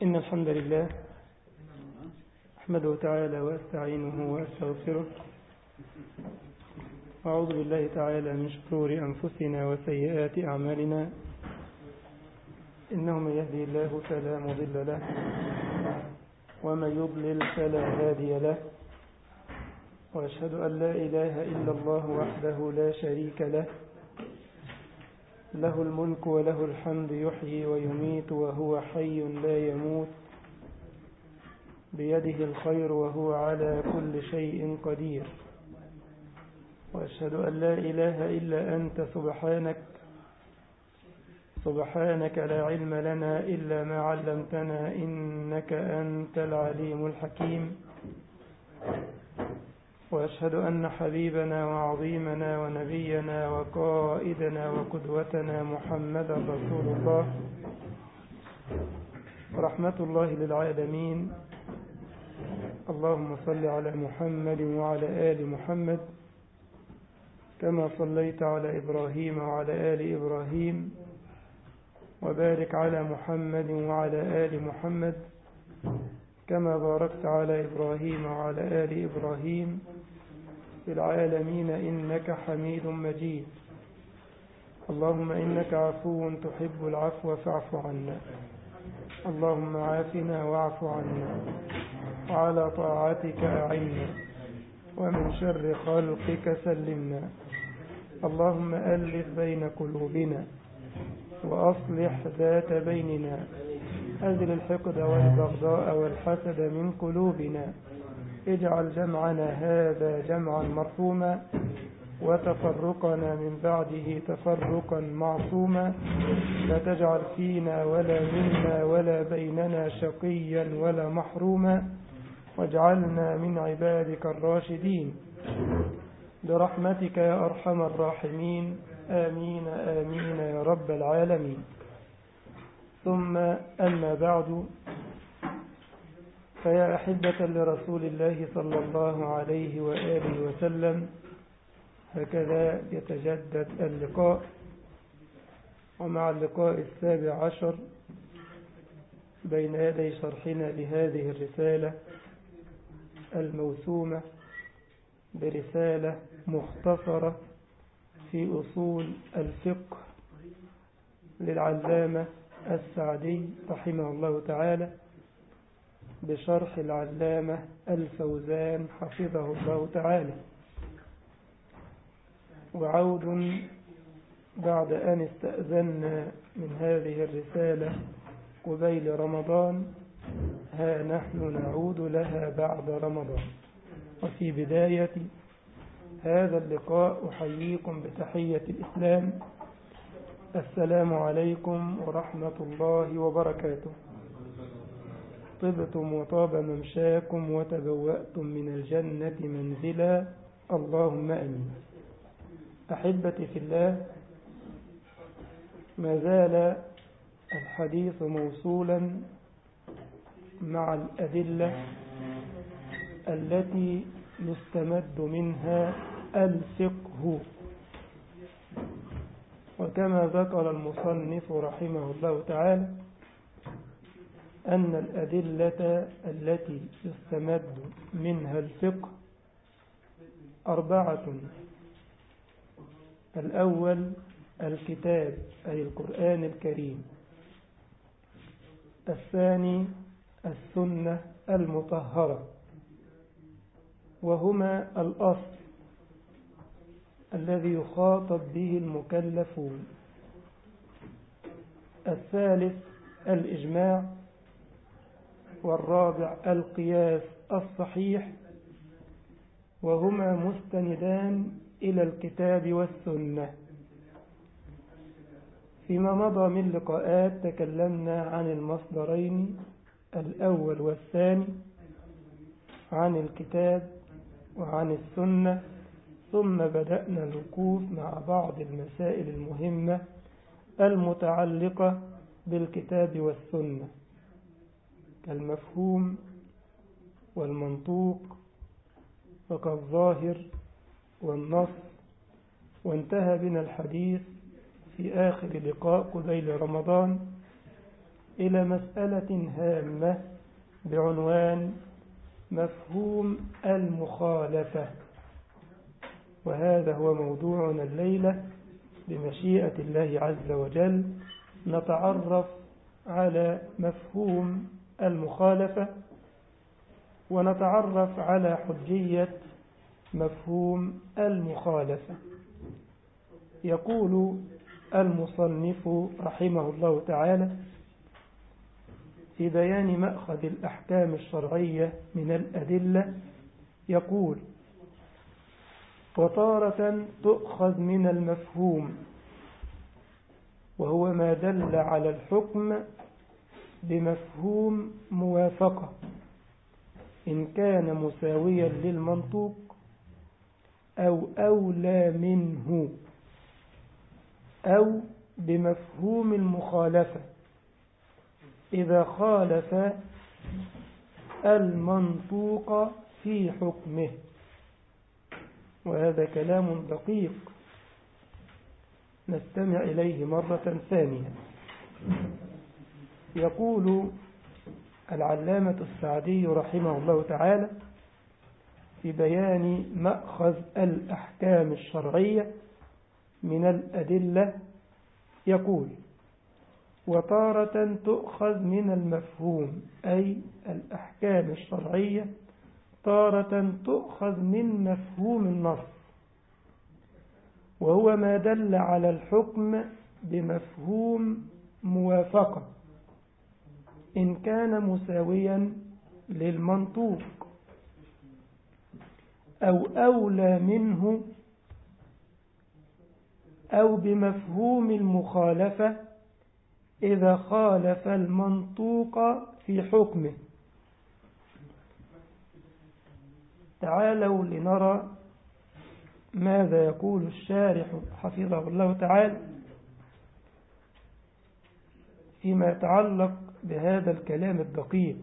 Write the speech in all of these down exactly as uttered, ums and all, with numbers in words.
إن الحمد لله أحمده تعالى وأستعينه وأستغفره وأعوذ بالله تعالى من شرور أنفسنا وسيئات أعمالنا إنه من يهدي الله فلا مضل له ومن يضلل فلا هادي له وأشهد أن لا إله إلا الله وحده لا شريك له له الملك وله الحمد يحيي ويميت وهو حي لا يموت بيده الخير وهو على كل شيء قدير وأشهد أن لا إله إلا أنت سبحانك سبحانك لا علم لنا إلا ما علمتنا إنك أنت العليم الحكيم وأشهد أن حبيبنا وعظيمنا ونبينا وقائدنا وقدوتنا محمدا رسول الله رحمة الله للعالمين. اللهم صل على محمد وعلى آل محمد كما صليت على إبراهيم وعلى آل إبراهيم وبارك على محمد وعلى آل محمد كما باركت على إبراهيم وعلى آل إبراهيم في العالمين إنك حميد مجيد. اللهم إنك عفو تحب العفو فاعف عنا. اللهم عافنا واعف عنا وعلى طاعتك أعنا ومن شر خلقك سلمنا. اللهم ألف بين قلوبنا وأصلح ذات بيننا أزل الحقد والبغضاء والحسد من قلوبنا. اجعل جمعنا هذا جمعا مرحوما وتفرقنا من بعده تفرقا معصوما لا تجعل فينا ولا منا ولا بيننا شقيا ولا محروما واجعلنا من عبادك الراشدين برحمتك يا أرحم الراحمين. آمين آمين يا رب العالمين. ثم أما بعد، فيا أحبة لرسول الله صلى الله عليه وآله وسلم، هكذا يتجدد اللقاء، ومع اللقاء السابع عشر بين يدي شرحنا لهذه الرسالة الموسومة برسالة مختصرة في أصول الفقه للعلامة السعدي رحمه الله تعالى بشرح العلامة الفوزان حفظه الله تعالى. وعود بعد أن استأذنا من هذه الرسالة قبيل رمضان، ها نحن نعود لها بعد رمضان. وفي بداية هذا اللقاء أحييكم بتحية الإسلام: السلام عليكم ورحمة الله وبركاته. طبتم وطاب ممشاكم وتبوأتم من الجنة منزلا، اللهم أمين. أحبتي في الله، ما زال الحديث موصولا مع الأدلة التي يستمد منها الفقه. وكما ذكر المصنف رحمه الله تعالى أن الأدلة التي يستمد منها الفقه أربعة: الأول الكتاب أي القرآن الكريم، الثاني السنة المطهرة وهما الأصل الذي يخاطب به المكلفون، الثالث الإجماع، والرابع القياس الصحيح، وهما مستندان إلى الكتاب والسنة. فيما مضى من لقاءات تكلمنا عن المصدرين الأول والثاني، عن الكتاب وعن السنة، ثم بدأنا الوقوف مع بعض المسائل المهمة المتعلقة بالكتاب والسنة كالمفهوم والمنطوق وكالظاهر والنص. وانتهى بنا الحديث في آخر لقاء قبيل رمضان إلى مسألة هامة بعنوان مفهوم المخالفة، وهذا هو موضوعنا الليلة بمشيئة الله عز وجل. نتعرف على مفهوم المخالفة ونتعرف على حجية مفهوم المخالفة. يقول المصنف رحمه الله تعالى في بيان مأخذ الأحكام الشرعية من الأدلة، يقول: وتارة تؤخذ من المفهوم، وهو ما دل على الحكم بمفهوم موافقة إن كان مساويا للمنطوق أو أولى منه، أو بمفهوم المخالفة إذا خالف المنطوق في حكمه. وهذا كلام دقيق نستمع إليه مرة ثانية. يقول العلامة السعدي رحمه الله تعالى في بيان مأخذ الأحكام الشرعية من الأدلة، يقول: وتارة تؤخذ من المفهوم، أي الأحكام الشرعية تارة تؤخذ من مفهوم النص، وهو ما دل على الحكم بمفهوم موافقة إن كان مساويا للمنطوق أو أولى منه، أو بمفهوم المخالفة إذا خالف المنطوق في حكمه. تعالوا لنرى ماذا يقول الشارح حفظه الله تعالى فيما يتعلق بهذا الكلام الدقيق.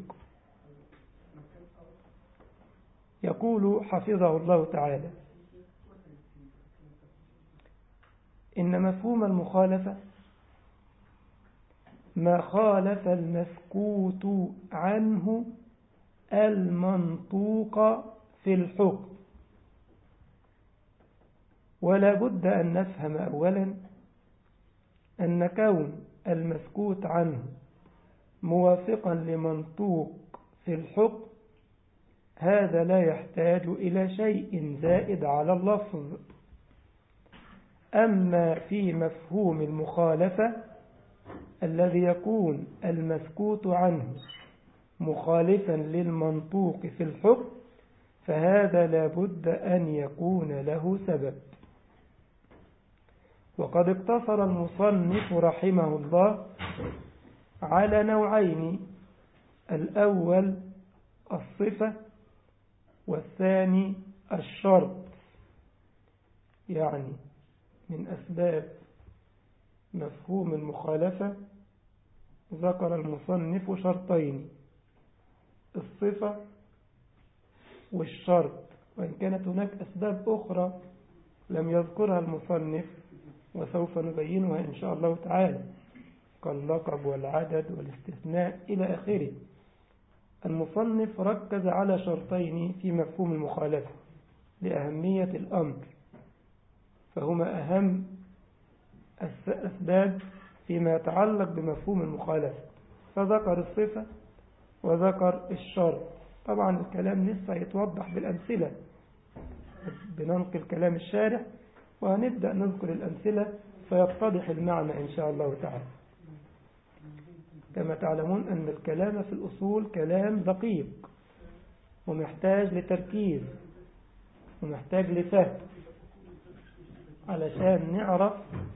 يقول حفظه الله تعالى: إن مفهوم المخالفة ما خالف المسكوت عنه المنطوق في الحكم. ولا بد أن نفهم أولا أن كون المسكوت عنه موافقا لمنطوق في الحكم هذا لا يحتاج إلى شيء زائد على اللفظ. أما في مفهوم المخالفة الذي يكون المسكوت عنه مخالفا للمنطوق في الحكم فهذا لا بد أن يكون له سبب. وقد اقتصر المصنف رحمه الله على نوعين: الأول الصفة، والثاني الشرط. يعني من أسباب مفهوم المخالفة ذكر المصنف شرطين: الصفة والشرط، وإن كانت هناك أسباب أخرى لم يذكرها المصنف وسوف نبينها إن شاء الله تعالى، كاللقب والعدد والاستثناء إلى آخره. المصنف ركز على شرطين في مفهوم المخالفة لأهمية الأمر، فهما أهم الأسباب فيما يتعلق بمفهوم المخالفة، فذكر الصفة وذكر الشرط. طبعا الكلام لسه يتوضح بالأمثلة، بننقل كلام الشارح وهنبدأ نذكر الأمثلة فيتضح المعنى إن شاء الله تعالى. كما تعلمون أن الكلام في الأصول كلام دقيق ومحتاج لتركيز ومحتاج لفهم علشان نعرف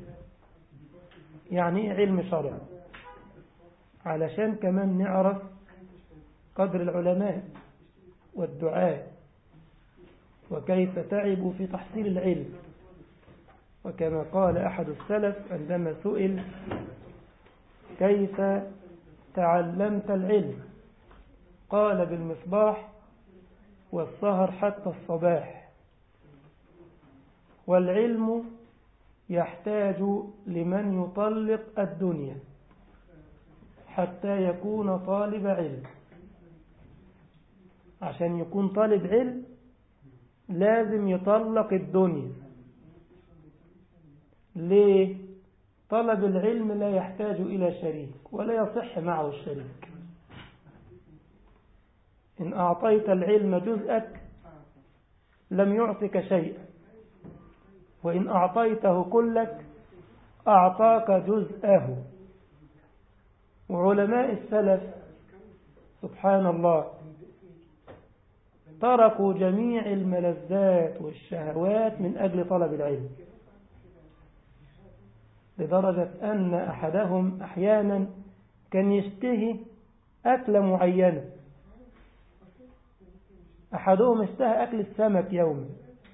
يعني إيه علم شرع، علشان كمان نعرف قدر العلماء والدعاء وكيف تعبوا في تحصيل العلم. وكما قال أحد السلف عندما سئل: كيف تعلمت العلم؟ قال: بالمصباح والسهر حتى الصباح. والعلم يحتاج لمن يطلق الدنيا حتى يكون طالب علم. عشان يكون طالب علم لازم يطلق الدنيا. ليه؟ طلب العلم لا يحتاج إلى شريك ولا يصح معه الشريك. إن أعطيت العلم جزءك لم يعطك شيئا، وإن أعطيته كلك أعطاك جزءه. وعلماء السلف سبحان الله تركوا جميع الملذات والشهوات من أجل طلب العلم، لدرجة أن أحدهم أحيانا كان يشتهي أكلة معينة. أحدهم اشتهى أكل السمك يوما،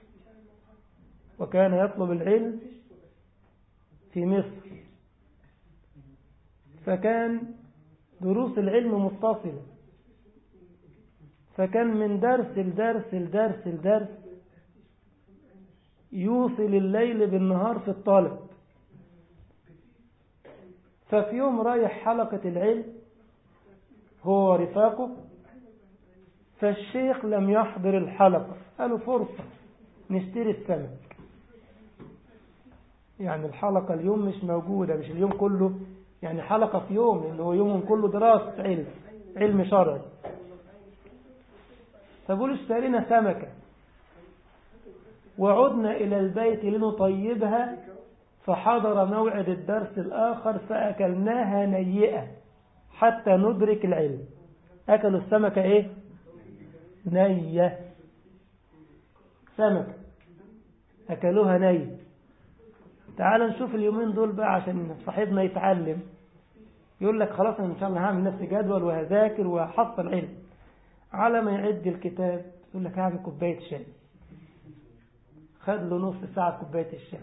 وكان يطلب العلم في مصر، فكان دروس العلم متصلة، فكان من درس لدرس لدرس لدرس يوصل الليل بالنهار في الطلب. ففي يوم رايح حلقة العلم هو ورفاقه، فالشيخ لم يحضر الحلقة، قالوا فرصة نشتري السمك. يعني الحلقة اليوم مش موجودة، مش اليوم كله، يعني حلقة في يوم اللي هو يوم كله دراسة علم علم شرعي. فقولوا اشترينا سمكة وعدنا إلى البيت لنطيبها، فحضر موعد الدرس الآخر فأكلناها نيئة حتى ندرك العلم. أكلوا السمكة إيه؟ نية. سمكة أكلوها نية. تعال نشوف اليومين دول بقى عشان صاحبنا يتعلم، يقول لك خلاص أنا إن شاء الله هعمل نفسي جدول وهذاكر وهحصل علم. على ما يعد الكتاب يقول لك هعمل كوباية شاي، خد له نص ساعة كوباية الشاي،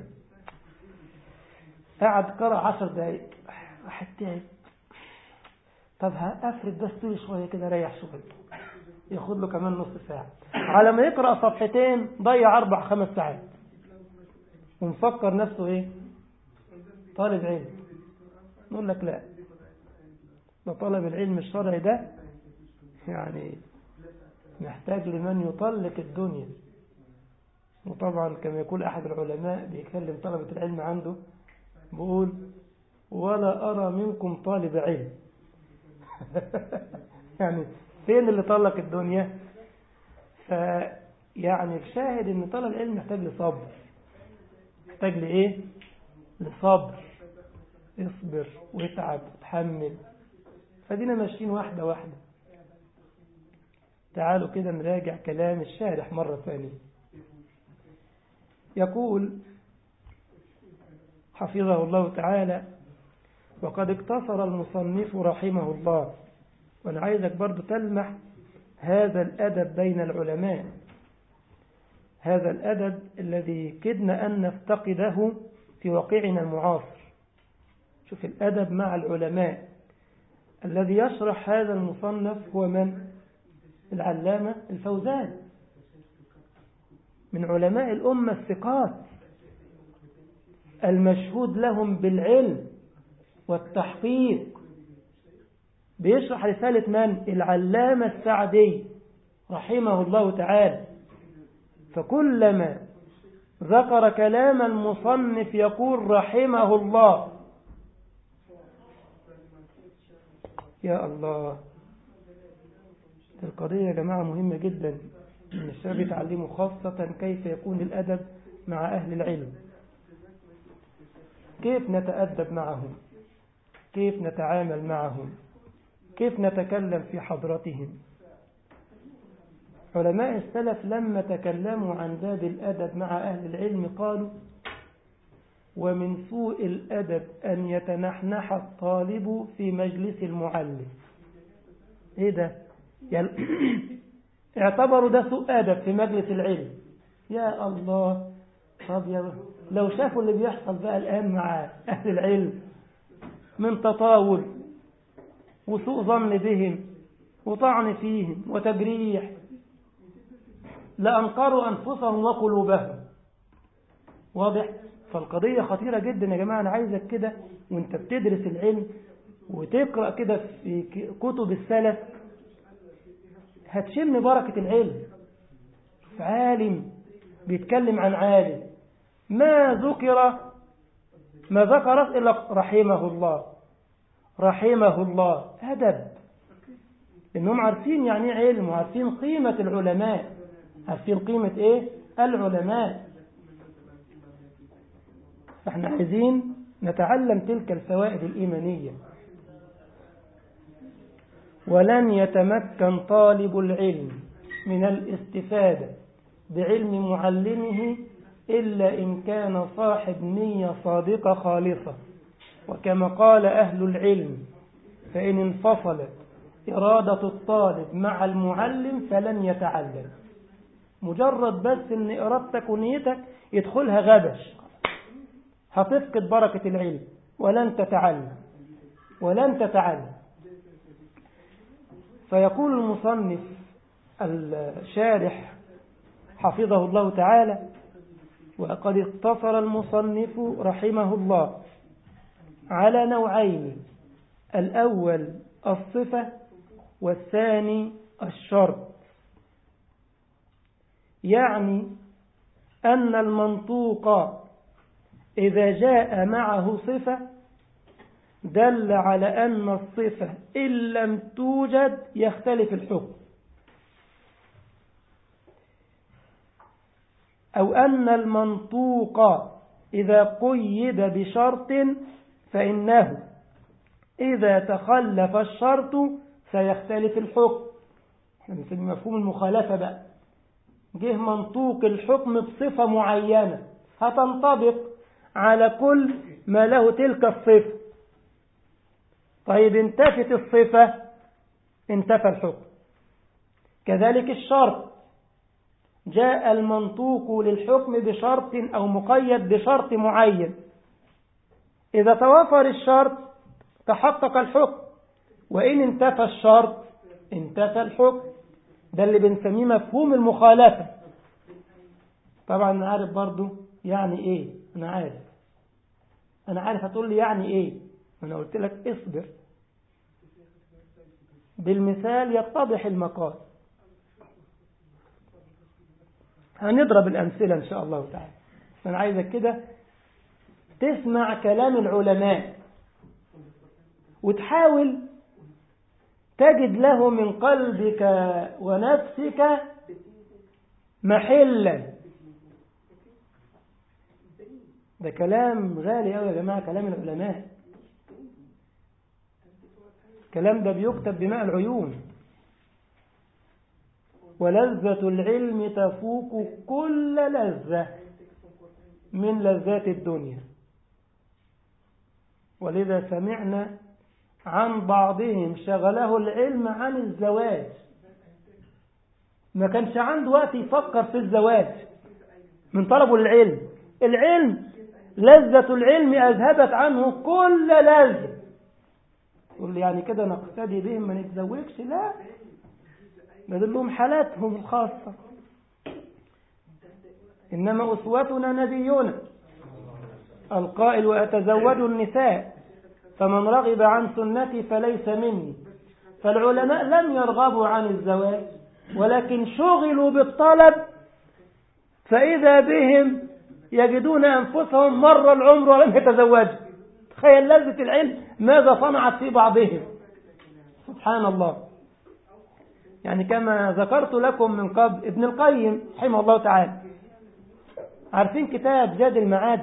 قعد قرأ عشر دقايق، واحد تعب، طب هأفرد بس طول شوية كده ريح شوية، ياخد له كمان نص ساعة. على ما يقرأ صفحتين ضيع أربع خمس ساعات، ومفكر نفسه إيه؟ طالب علم. نقول لك لا، ده طلب العلم الشرعي ده يعني محتاج لمن يطلق الدنيا. وطبعا كما يقول أحد العلماء بيكلم طلبة العلم عنده، بيقول ولا أرى منكم طالب علم. يعني فين اللي طلق الدنيا؟ فيعني الشاهد ان طلب العلم محتاج لصبر. محتاج لإيه؟ لصبر. اصبر واتعب وتحمل. فدينا ماشيين واحدة واحدة. تعالوا كده نراجع كلام الشارح مرة ثانية. يقول حفظه الله تعالى: وقد اقتصر المصنف رحمه الله. وأنا عايزك برضو تلمح هذا الأدب بين العلماء، هذا الأدب الذي كدنا أن نفتقده في واقعنا المعاصر. شوف الأدب مع العلماء. الذي يشرح هذا المصنف هو من؟ العلامة الفوزان، من علماء الأمة الثقات المشهود لهم بالعلم والتحقيق. بيشرح رسالة من؟ العلامة السعدي رحمه الله تعالى. فكلما ذكر كلام المصنف يقول رحمه الله. يا الله، القضية يا جماعة مهمة جدا إن الشباب يتعلموا، خاصة كيف يكون الأدب مع أهل العلم، كيف نتأدب معهم، كيف نتعامل معهم، كيف نتكلم في حضرتهم. علماء السلف لما تكلموا عن باب الأدب مع أهل العلم قالوا: ومن سوء الأدب أن يتنحنح الطالب في مجلس المعلم. إيه ده؟ يعني اعتبروا ده سوء أدب في مجلس العلم. يا الله، طب يا لو شافوا اللي بيحصل بقى الآن مع أهل العلم من تطاول وسوء ظن بهم وطعن فيهم وتجريح، لأنقروا أنفسهم وقلوبهم. واضح؟ فالقضية خطيرة جدا يا جماعة. أنا عايزك كده وانت بتدرس العلم وتقرأ كده في كتب السلف هتشم بركة العلم. عالم بيتكلم عن عالم ما ذكر ما ذكرت إلا رحمه الله رحمه الله. أدب، إنهم عارفين يعني علم وعارفين قيمة العلماء، عارفين قيمة إيه العلماء. فإحنا عايزين نتعلم تلك الفوائد الإيمانية. ولن يتمكن طالب العلم من الاستفادة بعلم معلمه إلا إن كان صاحب نية صادقة خالصة. وكما قال أهل العلم: فإن انفصلت إرادة الطالب مع المعلم فلن يتعلم. مجرد بس إن إرادتك ونيتك يدخلها غبش هتفقد بركة العلم ولن تتعلم ولن تتعلم. فيقول المصنف الشارح حفظه الله تعالى: وقد اقتصر المصنف رحمه الله على نوعين: الأول الصفة والثاني الشرط. يعني أن المنطوق إذا جاء معه صفة دل على أن الصفة إن لم توجد يختلف الحكم، أو أن المنطوق إذا قيد بشرط فإنه إذا تخلف الشرط سيختلف الحكم. احنا بنسميه مفهوم المخالفة بقى. جه منطوق الحكم بصفة معينة هتنطبق على كل ما له تلك الصفة. طيب انتفت الصفة انتفى الحكم. كذلك الشرط، جاء المنطوق للحكم بشرط أو مقيد بشرط معين، إذا توفر الشرط تحقق الحكم، وإن انتفى الشرط انتفى الحكم. ده اللي بنسميه مفهوم المخالفة. طبعا أنا عارف برضو يعني إيه، أنا عارف أنا عارف هتقول لي يعني إيه. أنا قلت لك اصبر، بالمثال يتضح المقال. هنضرب الأمثلة إن شاء الله تعالى. أنا عايزك كده تسمع كلام العلماء وتحاول تجد له من قلبك ونفسك محلا. ده كلام غالي أوي يا جماعة، كلام العلماء. الكلام ده بيكتب بماء العيون. ولذة العلم تفوق كل لذة من لذات الدنيا. ولذا سمعنا عن بعضهم شغله العلم عن الزواج، ما كانش عنده وقت يفكر في الزواج من طلبه العلم. العلم لذة العلم أذهبت عنه كل لذة. يقول لي يعني كده نقتدي بهم ما نتزوجش؟ لا، بدل لهم حالاتهم الخاصة. إنما أسوتنا نبينا القائل: وأتزوج النساء فمن رغب عن سنتي فليس مني. فالعلماء لم يرغبوا عن الزواج ولكن شغلوا بالطلب، فإذا بهم يجدون أنفسهم مر العمر ولم يتزوجوا. تخيل لذة العلم ماذا صنعت في بعضهم. سبحان الله. يعني كما ذكرت لكم من قبل ابن القيم رحمه الله تعالى، عارفين كتاب زاد المعاد؟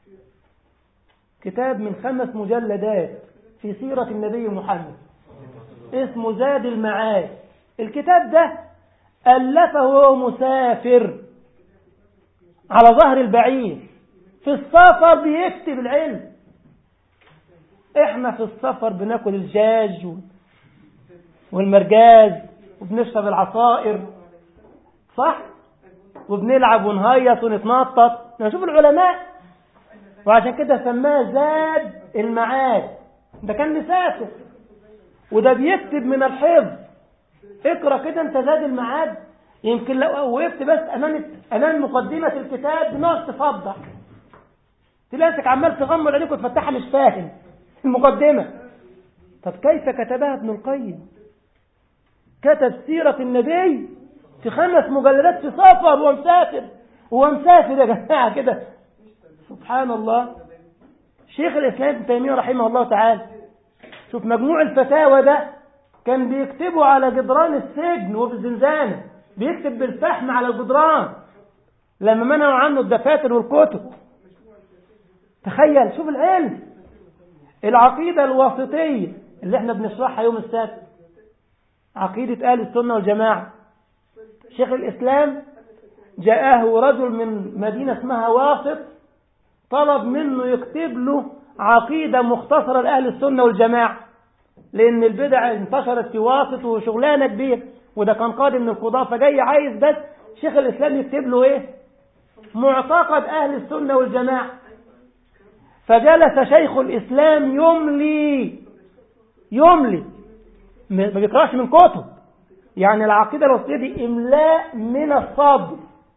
كتاب من خمس مجلدات في سيرة النبي محمد اسمه زاد المعاد. الكتاب ده ألفه وهو مسافر على ظهر البعير، في السفر بيكتب العلم. احنا في السفر بناكل الجاج والمرجاز وبنشرب العصائر، صح؟ وبنلعب ونهيص ونتنطط. نشوف العلماء، وعشان كده سماه زاد المعاد. ده كان مسافر وده بيكتب من الحفظ. اقرأ كده انت زاد المعاد، يمكن لو وقفت بس امام امام مقدمة الكتاب دماغك تفضح، تلاقيك عمال تغمض عليك وتفتحها مش فاهم المقدمة. طب كيف كتبها ابن القيم؟ كتب سيرة النبي في خمس مجلدات في سفر وهو مسافر، وهو مسافر يا جماعة كده، سبحان الله. شيخ الإسلام ابن تيمية رحمه الله تعالى، شوف مجموع الفتاوى ده كان بيكتبوا على جدران السجن وفي الزنزانة، بيكتب بالفحم على الجدران لما منعوا عنه الدفاتر والكتب. تخيل، شوف العلم. العقيدة الواسطية اللي احنا بنشرحها يوم السبت، عقيدة أهل السنة والجماعة، شيخ الإسلام جاءه رجل من مدينة اسمها واسط، طلب منه يكتب له عقيدة مختصرة لأهل السنة والجماعة، لأن البدع انتشرت في واسط وشغلانة كبير، وده كان قاضي من القضاة، فجاي عايز بس شيخ الإسلام يكتب له إيه؟ معتقد أهل السنة والجماعة. فجلس شيخ الإسلام يملي يملي ما بيقرأش من كتب، يعني العقيدة الوسطية دي إملاء من الصدر،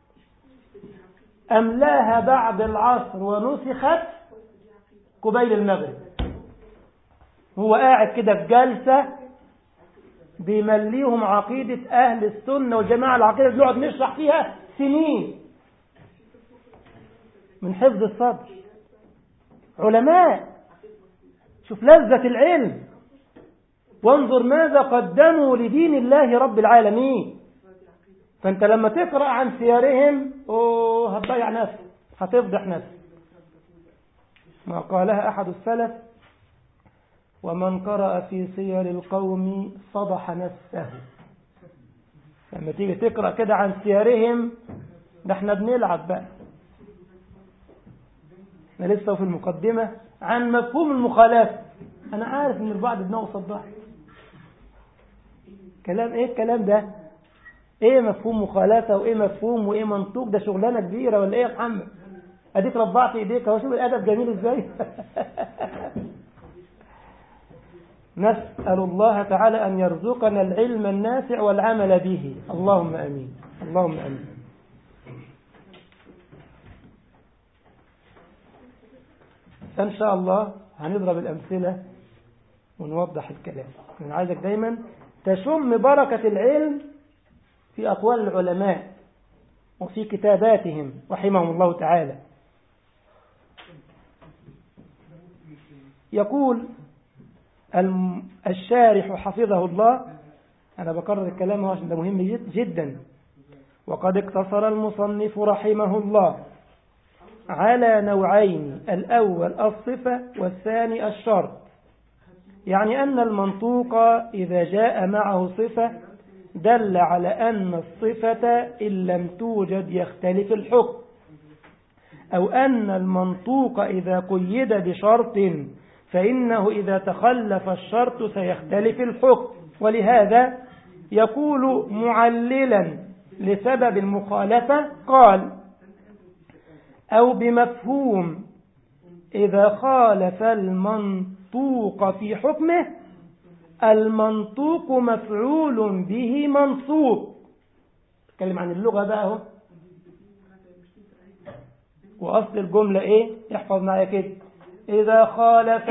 أملاها بعد العصر ونسخت قبيل المغرب. هو قاعد كده في جلسة بيمليهم عقيدة أهل السنة والجماعة، العقيدة اللي نقعد نشرح فيها سنين من حفظ الصدر. علماء، شوف لذة العلم، وانظر ماذا قدموا لدين الله رب العالمين. فأنت لما تقرأ عن سيرهم أوه هتضيع نفسك، هتفضح نفسك. ما قالها أحد السلف: ومن قرأ في سير القوم فضح نفسه. لما تيجي تقرأ كده عن سيرهم، ده احنا بنلعب بقى. احنا لسه في المقدمة عن مفهوم المخالفة. أنا عارف إن البعض دماغه صداع. كلام إيه الكلام ده؟ إيه مفهوم مخالفة وإيه مفهوم وإيه منطوق؟ ده شغلانة كبيرة ولا إيه يا محمد؟ أديك ربعت إيديك أهو، شوف الأدب جميل إزاي. نسأل الله تعالى أن يرزقنا العلم النافع والعمل به، اللهم أمين، اللهم أمين. إن شاء الله هنضرب الأمثلة ونوضح الكلام. أنا عايزك دايما تشم بركة العلم في أقوال العلماء وفي كتاباتهم رحمهم الله تعالى. يقول الشارح حفظه الله، أنا بكرر الكلام عشان ده مهم جدا: وقد اقتصر المصنف رحمه الله على نوعين: الأول الصفة والثاني الشرط. يعني أن المنطوق إذا جاء معه صفة دل على أن الصفة إن لم توجد يختلف الحكم، أو أن المنطوق إذا قيد بشرط فإنه إذا تخلف الشرط سيختلف الحكم. ولهذا يقول معللا لسبب المخالفة قال: أو بمفهوم إذا خالف المنطوق في حكمه المنطوق مفعول به منصوب. تكلم عن اللغة بقى اهو، وأصل الجملة إيه؟ احفظ معايا كده: إذا خالف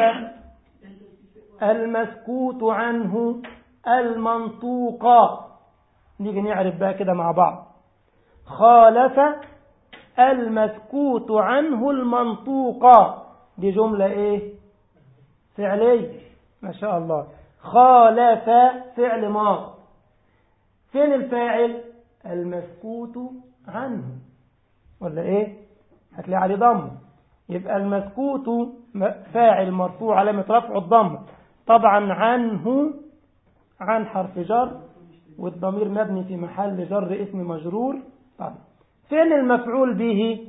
المسكوت عنه المنطوق. نيجي نعرف بقى كده مع بعض. خالف المسكوت عنه المنطوق، دي جملة إيه؟ فعلية، ما شاء الله. خالف فعل ماضي، فين الفاعل؟ المسكوت عنه، ولا إيه؟ هتلاقي عليه ضم، يبقى المسكوت فاعل مرفوع علامة رفع الضم، طبعا عنه عن حرف جر والضمير مبني في محل جر اسم مجرور. طبعا فين المفعول به؟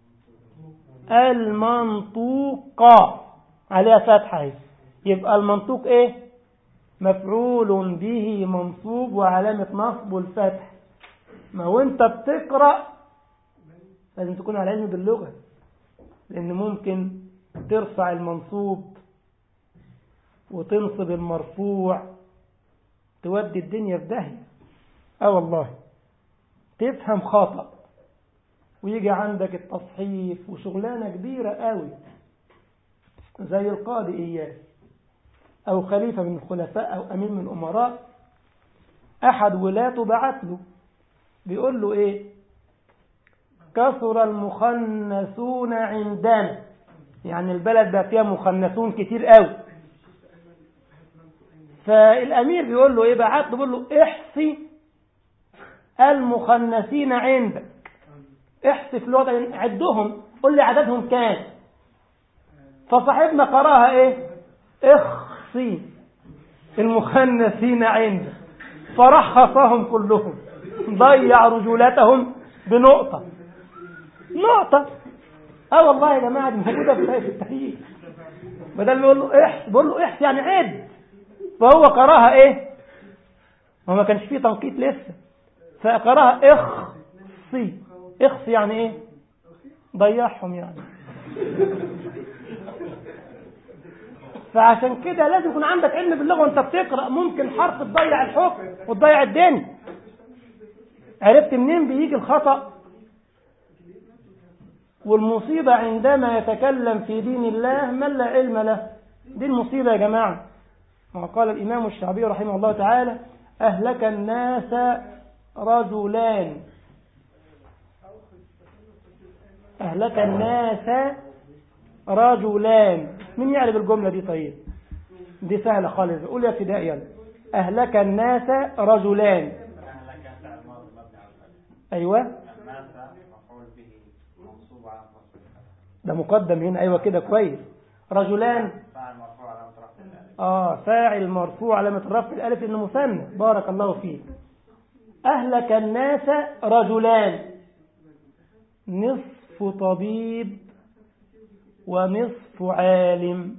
المنطوق عليها فتحة، يبقى المنطوق ايه؟ مفعول به منصوب وعلامة نصب الفتح. ما هو انت بتقرأ لازم تكون على علم باللغة، لأن ممكن ترفع المنصوب وتنصب المرفوع، تودي الدنيا في داهية. اه والله تفهم خطأ ويجي عندك التصحيف وشغلانة كبيرة قوي زي القاضي إياه. أو خليفة من الخلفاء أو أمير من الأمراء، أحد ولاته بعت له بيقول له إيه؟ كثر المخنثون عندنا، يعني البلد بقى فيها مخنثون كتير قوي. فالأمير بيقول له إيه؟ بعت له بيقول له احصي المخنثين عندك، احصي في الوضع عدهم، قل لي عددهم كام. فصاحبنا قراها إيه؟ اخصي المخنثين عندك، فرخصهم كلهم، ضيع رجولتهم بنقطة نقطة. اه والله يا جماعة دي موجودة في التاريخ. بدل ما يقول له احس بقول له احس يعني عد، فهو قراها ايه؟ هو ما كانش فيه تنقيط لسه، فقراها اخصي. اخصي يعني ايه؟ ضيعهم يعني. فعشان كده لازم يكون عندك علم باللغة وانت بتقرأ. ممكن حرف تضيع الحكم وتضيع الدنيا. عرفت منين بيجي الخطأ؟ والمصيبة عندما يتكلم في دين الله من لا علم له. دي المصيبة يا جماعة. وقال الإمام الشعبي رحمه الله تعالى: أهلك الناس رجلان. أهلك الناس رجلان. مين يعرف الجملة دي؟ طيب دي سهلة خالص. قول يا ابتدائي يلا. أهلك الناس رجلان. أيوة ده مقدم هنا. أيوة كده كويس. رجلان آه فاعل مرفوع علامة الرفع الألف إنه مثنى. بارك الله فيك. أهلك الناس رجلان، نصف طبيب ونصف عالم.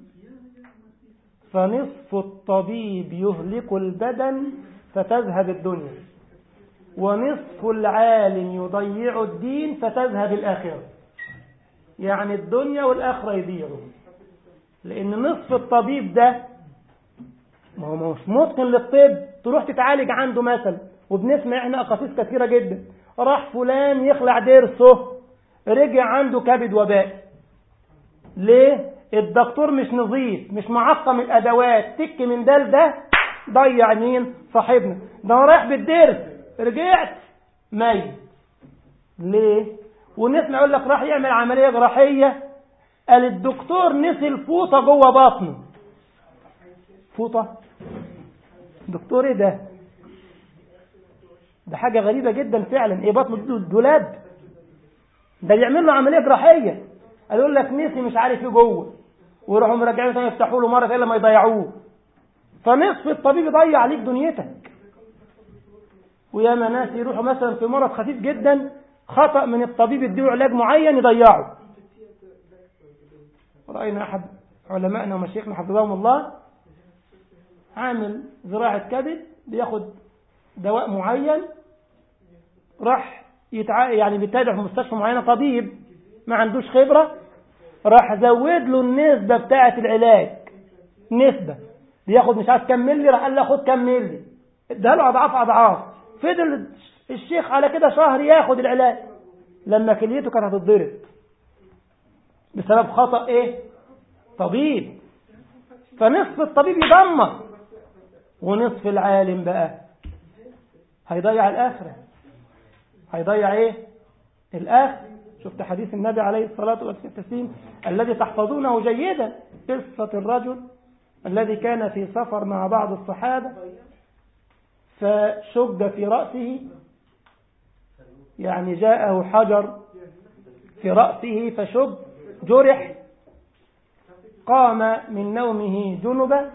فنصف الطبيب يهلك البدن فتذهب الدنيا، ونصف العالم يضيع الدين فتذهب الآخرة. يعني الدنيا والآخرة يضيعوا، لأن نصف الطبيب ده ما هو مش متقن للطب. تروح تتعالج عنده مثلا، وبنسمع احنا أقاصيص كثيرة جدا، راح فلان يخلع ضرسه رجع عنده كبد وبائي. ليه؟ الدكتور مش نظيف، مش معقم الأدوات، تك من ده لده، ضيع مين؟ صاحبنا. ده انا رايح بالضرس رجعت ميت. ليه؟ ونسمع يقول لك راح يعمل عملية جراحية، قال الدكتور نسي الفوطة جوه بطنه. فوطة؟ دكتور ايه ده؟ ده حاجة غريبة جدا فعلا. ايه بطنه؟ دولاب؟ ده يعمل له عملية جراحية، قال يقول لك نسي مش عارف ايه جوه، ويروحوا مراجعين ثاني يفتحوا له مرة الا ما يضيعوه. فنصف الطبيب يضيع عليك دنيتك. وياما ناس يروحوا مثلا في مرض خفيف جدا، خطأ من الطبيب يديه علاج معين يضيعه. رأينا أحد علمائنا ومشايخنا حفظهم الله عامل زراعة كبد، بياخد دواء معين، راح يتع... يعني بيتابع في مستشفى معينة، طبيب ما عندوش خبرة، راح زود له النسبة بتاعة العلاج. نسبة بياخد مش عارف كم ملي، راح قال له خد كم ملي، ادها له أضعاف أضعاف. فضل الشيخ على كده شهر ياخد العلاج، لما كليته كانت هتتضرب بسبب خطأ ايه؟ طبيب. فنصف الطبيب يدمر، ونصف العالم بقى هيضيع الآخرة. هيضيع ايه؟ الآخرة. شفت حديث النبي عليه الصلاة والتسليم الذي تحفظونه جيدا، قصة الرجل الذي كان في سفر مع بعض الصحابة فشج في رأسه، يعني جاءه حجر في رأسه فشج، جرح، قام من نومه جنبا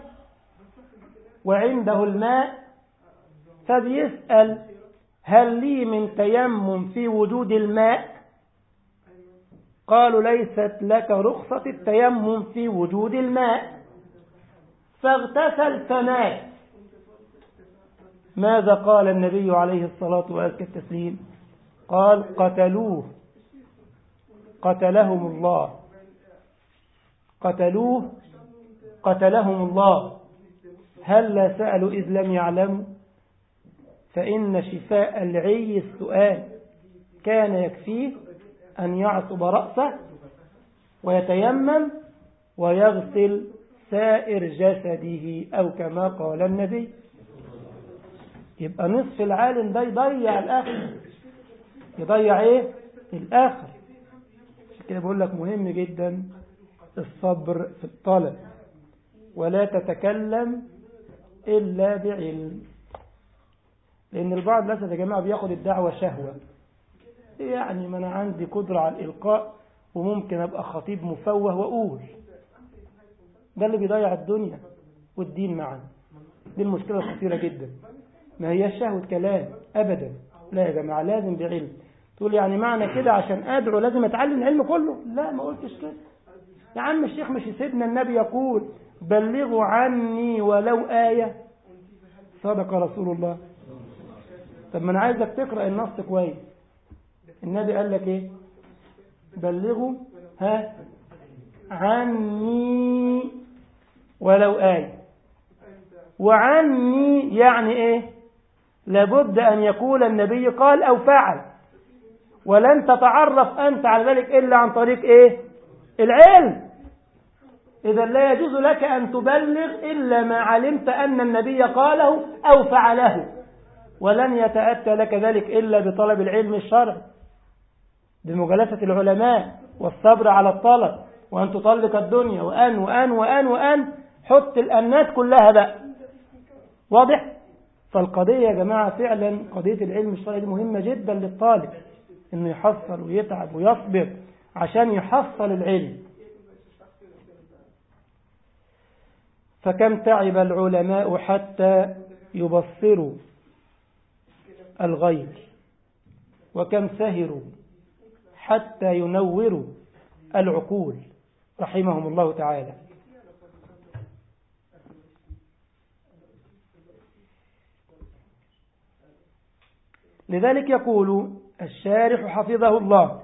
وعنده الماء، فبيسأل هل لي من تيمم في وجود الماء؟ قالوا ليست لك رخصة التيمم في وجود الماء. فاغتسل فمات. ماذا قال النبي عليه الصلاة والتسليم؟ قال قتلوه قتلهم الله، قتلوه قتلهم الله. هل سألوا إذ لم يعلموا؟ فإن شفاء العي السؤال. كان يكفيه أن يعصب رأسه ويتيمم ويغسل سائر جسده أو كما قال النبي. يبقى نصف العالم ده يضيع الآخر، يضيع إيه؟ الآخر. كده بقول لك مهم جدا الصبر في الطلب، ولا تتكلم إلا بعلم. لأن البعض للأسف يا جماعة بياخد الدعوة شهوة، يعني ما أنا عندي قدرة على الإلقاء وممكن أبقى خطيب مفوه وأقول. ده اللي بيضيع الدنيا والدين معا. دي المشكلة الخطيرة جدا. ما هي شهوة كلام أبدا، لا يا جماعة، لازم بعلم. تقول يعني معنى كده عشان أدعو لازم أتعلم العلم كله؟ لا، ما قلتش كده يا عم الشيخ. مش سيدنا النبي يقول بلغوا عني ولو آية؟ صدق رسول الله. طب ما أنا عايزك تقرأ النص كويس. النبي قال لك إيه؟ بلغوا ها عني ولو آية. وعني يعني إيه؟ لابد أن يقول النبي قال أو فعل، ولن تتعرف أنت على ذلك إلا عن طريق إيه؟ العلم. إذا لا يجوز لك أن تبلغ إلا ما علمت أن النبي قاله أو فعله، ولن يتأتى لك ذلك إلا بطلب العلم الشرعي، بمجالسة العلماء والصبر على الطلب، وأن تطلق الدنيا وأن وأن وأن وأن حط الأنات كلها بقى. واضح؟ فالقضية يا جماعة فعلا قضية العلم الشرعي دي مهمة جدا للطالب، إنه يحصل ويتعب ويصبر عشان يحصل العلم. فكم تعب العلماء حتى يبصروا الغيب، وكم سهروا حتى ينوروا العقول، رحمهم الله تعالى. لذلك يقول الشارح حفظه الله: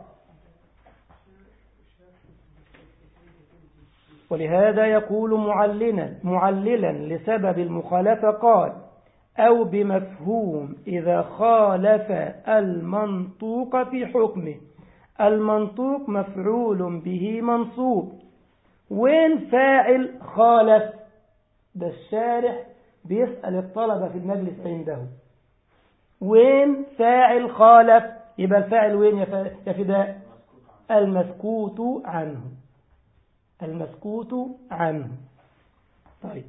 ولهذا يقول معللا معللا لسبب المخالفة قال: أو بمفهوم إذا خالف المنطوق في حكمه. المنطوق مفعول به منصوب. وين فاعل خالف؟ ده الشارح بيسأل الطلبة في المجلس عنده، وين فاعل خالف؟ يبقى الفاعل وين يا فداء؟ المسكوت عنه، المسكوت عنه. طيب،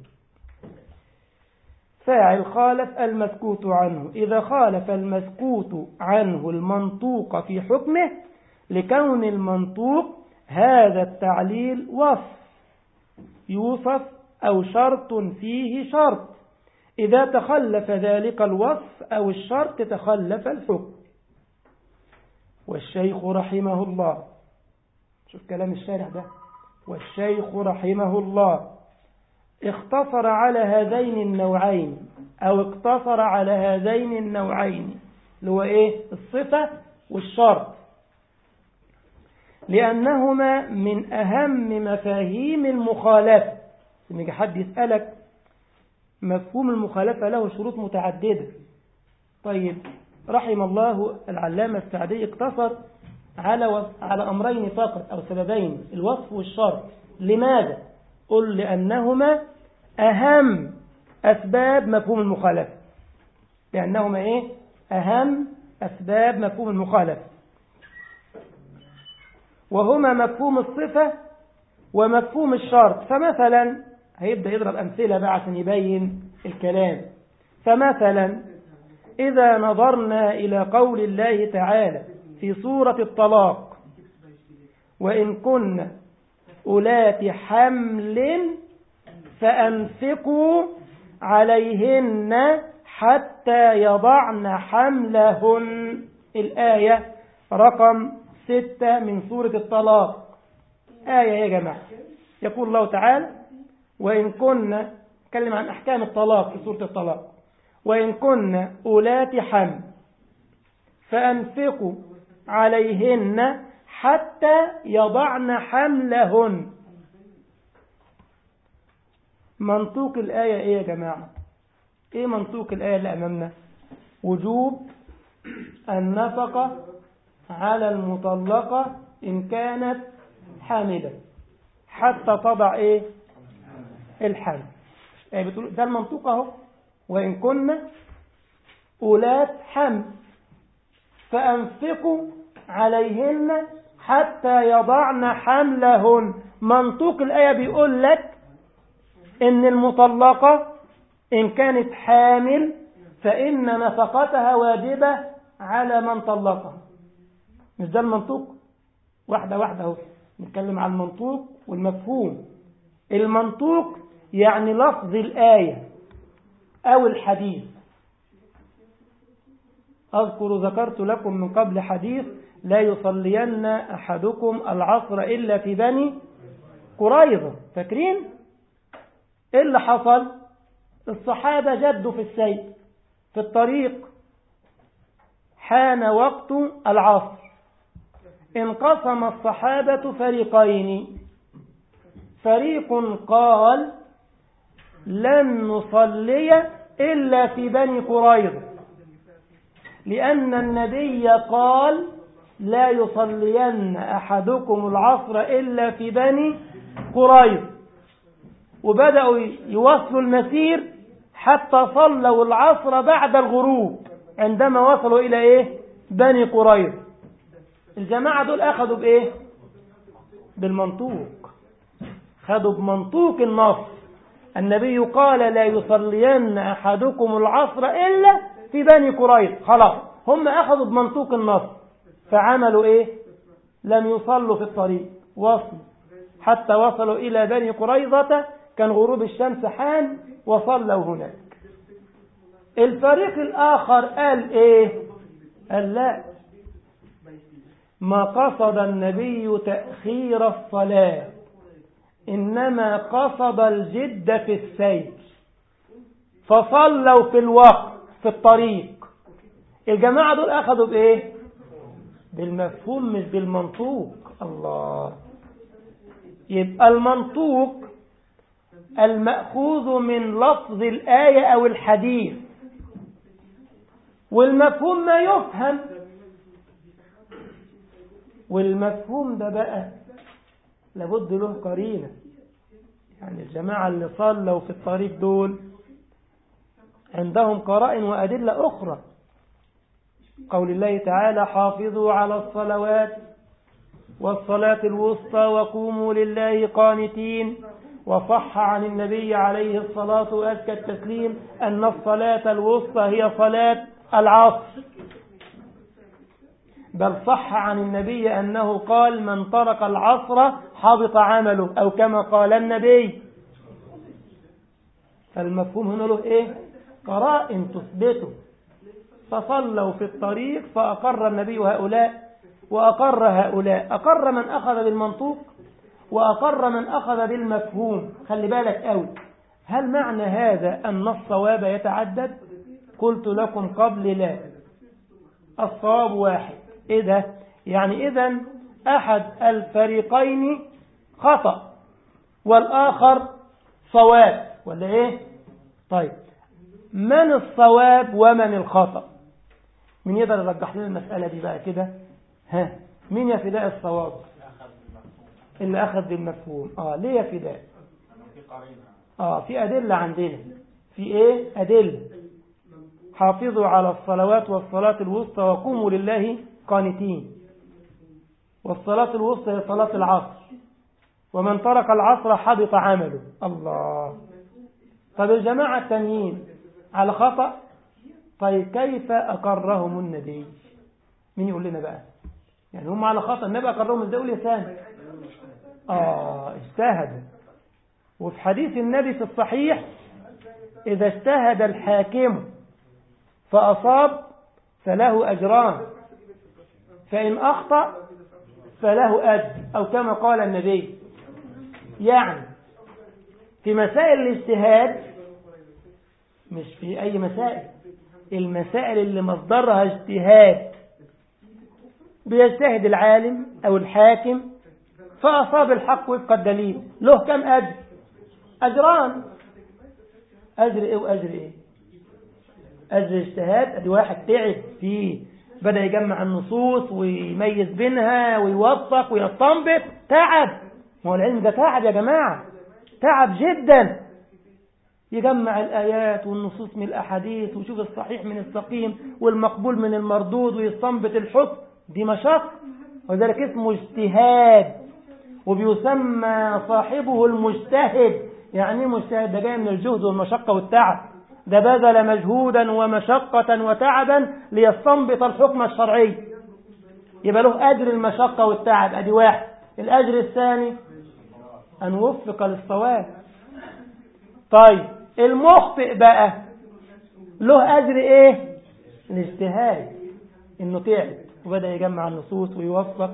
فاعل خالف المسكوت عنه. إذا خالف المسكوت عنه المنطوق في حكمه لكون المنطوق هذا التعليل وصف يوصف أو شرط فيه شرط، إذا تخلف ذلك الوصف أو الشرط تخلف الحكم. والشيخ رحمه الله، شوف كلام الشارح ده، والشيخ رحمه الله اختصر على هذين النوعين، أو اقتصر على هذين النوعين اللي هو إيه؟ الصفة والشرط، لأنهما من أهم مفاهيم المخالفة. لما يجي حد يسألك مفهوم المخالفة له شروط متعددة. طيب، رحم الله العلامة السعدي اقتصر على على أمرين فقط أو سببين، الوصف والشرط. لماذا؟ قل لأنهما أهم أسباب مفهوم المخالفة، لأنهما إيه؟ أهم أسباب مفهوم المخالفة، وهما مفهوم الصفة ومفهوم الشرط. فمثلا هيبدأ يضرب أمثلة بقى عشان يبين الكلام. فمثلا إذا نظرنا إلى قول الله تعالى في سورة الطلاق: وإن كن أولات حمل فأنفقوا عليهن حتى يضعن حملهن. الآية رقم ستة من سورة الطلاق. آية يا جماعة، يقول الله تعالى: وإن كنا، نتكلم عن أحكام الطلاق في سورة الطلاق: وإن كنا أولات حمل فأنفقوا عليهن حتى يضعن حملهن. منطوق الآية إيه يا جماعة؟ إيه منطوق الآية اللي أمامنا؟ وجوب النفقة على المطلقة إن كانت حاملة حتى تضع إيه؟ الحمل. يعني بتقول ده المنطوق اهو، وإن كنا أولات حمل فأنفقوا عليهن حتى يضعن حملهن. منطوق الآية بيقول لك إن المطلقة إن كانت حامل فإن نفقتها واجبة على من طلقها. مش ده المنطوق؟ واحدة واحدة اهو، نتكلم عن المنطوق والمفهوم. المنطوق يعني لفظ الآية أو الحديث. أذكر ذكرت لكم من قبل حديث لا يصلين أحدكم العصر إلا في بني قريظة. فاكرين إيه اللي حصل؟ الصحابة جدوا في السير في الطريق، حان وقت العصر، انقسم الصحابة فريقين. فريق قال لن نصلي إلا في بني قريظة لأن النبي قال لا يصلين أحدكم العصر إلا في بني قريظة، وبدأوا يواصلوا المسير حتى صلوا العصر بعد الغروب عندما وصلوا إلى إيه؟ بني قريظة. الجماعة دول أخذوا بإيه؟ بالمنطوق، خذوا بمنطوق النص. النبي قال لا يصلين أحدكم العصر إلا في بني قريظة. خلاص هم أخذوا بمنطوق النص فعملوا إيه؟ لم يصلوا في الطريق، وصلوا حتى وصلوا إلى بني قريظة كان غروب الشمس حان وصلوا هناك. الفريق الآخر قال إيه؟ قال لا، ما قصد النبي تأخير الصلاة إنما قصد الجد في السير فصلوا في الوقت في الطريق. الجماعة دول أخذوا بإيه؟ بالمفهوم مش بالمنطوق. الله، يبقى المنطوق المأخوذ من لفظ الآية أو الحديث، والمفهوم ما يفهم. والمفهوم ده بقى لابد له قرينة. يعني الجماعة اللي صلوا في الطريق دول عندهم قرائن وأدلة أخرى. قول الله تعالى حافظوا على الصلوات والصلاة الوسطى وقوموا لله قانتين. وصح عن النبي عليه الصلاة وأزكى التسليم أن الصلاة الوسطى هي صلاة العصر، بل صح عن النبي أنه قال من ترك العصر حبط عمله، أو كما قال النبي. فالمفهوم هنا له إيه؟ قرائن تثبته. فصلوا في الطريق فأقر النبي هؤلاء وأقر هؤلاء، أقر من أخذ بالمنطوق وأقر من أخذ بالمفهوم. خلي بالك أوي، هل معنى هذا أن الصواب يتعدد؟ قلت لكم قبل لا، الصواب واحد. إيه ده؟ يعني إذن أحد الفريقين خطأ والآخر صواب، ولا إيه؟ طيب، من الصواب ومن الخطأ؟ مين يقدر يرجح لنا المسألة دي بقى كده؟ ها، مين يا فداء الصواب؟ اللي أخذ بالمفهوم. آه ليه يا فداء؟ آه في أدلة عندنا. في إيه؟ أدلة. حافظوا على الصلوات والصلاة الوسطى وقوموا لله قانتين. والصلاة الوسطى هي صلاة العصر، ومن ترك العصر حبط عمله. الله. طب الجماعة التانيين على خطأ. طيب كيف أقرهم النبي؟ مين يقول لنا بقى؟ يعني هم على خطأ، النبي أقرهم ازاي؟ يقول لسان آه اجتهد. وفي حديث النبي في الصحيح إذا اجتهد الحاكم فأصاب فله أجران، فإن أخطأ فله أجر، أو كما قال النبي. يعني في مسائل الاجتهاد، مش في أي مسائل، المسائل اللي مصدرها اجتهاد بيجتهد العالم أو الحاكم فأصاب الحق وفق الدليل، له كم أجر؟ أجران. أجر إيه وأجر إيه؟ أجر اجتهاد، أدي واحد تعب فيه، بدأ يجمع النصوص ويميز بينها ويوثق ويستنبط، تعب. ما هو العلم ده تعب يا جماعة، تعب جدا. يجمع الآيات والنصوص من الأحاديث ويشوف الصحيح من السقيم والمقبول من المردود ويستنبط الحكم، دي مشقة، وذلك اسمه اجتهاد، وبيسمى صاحبه المجتهد. يعني مجتهد؟ ده جاي من الجهد والمشقة والتعب، ده بذل مجهودا ومشقة وتعبا ليستنبط الحكم الشرعي، يبقى له أجر المشقة والتعب، أدي واحد. الأجر الثاني أن وفق للصواب. طيب المخطئ بقى له أجر إيه؟ الاجتهاد، إنه تعب وبدأ يجمع النصوص ويوفق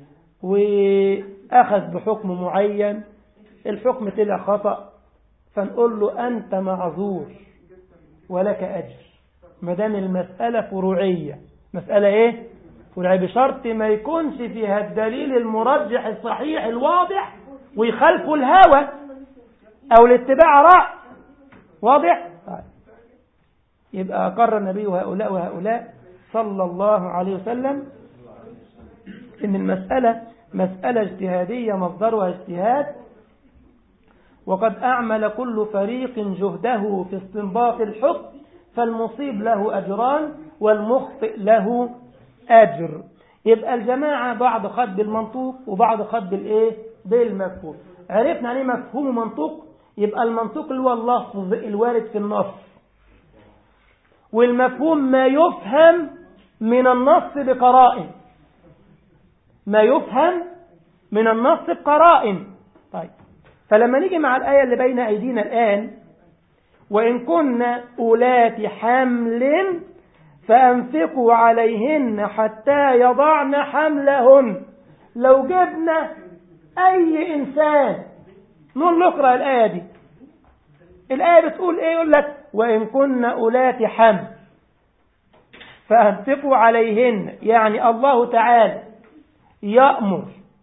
وأخذ بحكم معين، الحكم طلع خطأ، فنقول له أنت معذور ولك أجر، ما دام المسألة فروعية. مسألة إيه؟ فروعية، بشرط ما يكونش فيها الدليل المرجح الصحيح الواضح ويخالف الهوى أو الاتباع رأي. واضح؟ طيب. يبقى أقر النبي هؤلاء وهؤلاء صلى الله عليه وسلم إن المسألة مسألة اجتهادية مصدرها اجتهاد، وقد أعمل كل فريق جهده في استنباط الحكم، فالمصيب له أجران والمخطئ له أجر. يبقى الجماعة بعض خد بالمنطوق وبعض خد بالإيه؟ بالمفهوم. عرفنا يعني مفهوم ومنطوق، يبقى المنطوق اللي هو اللفظ الوارد في النص، والمفهوم ما يفهم من النص بقرائن، ما يفهم من النص بقرائن. طيب، فلما نيجي مع الآية اللي بين أيدينا الآن، وإن كنا أولات حمل فأنفقوا عليهن حتى يضعن حملهن. لو جبنا أي إنسان نقول نقرأ الآية دي، الآية بتقول إيه؟ يقول لك وإن كنا أولات حمل فأنفقوا عليهن، يعني الله تعالى يأمر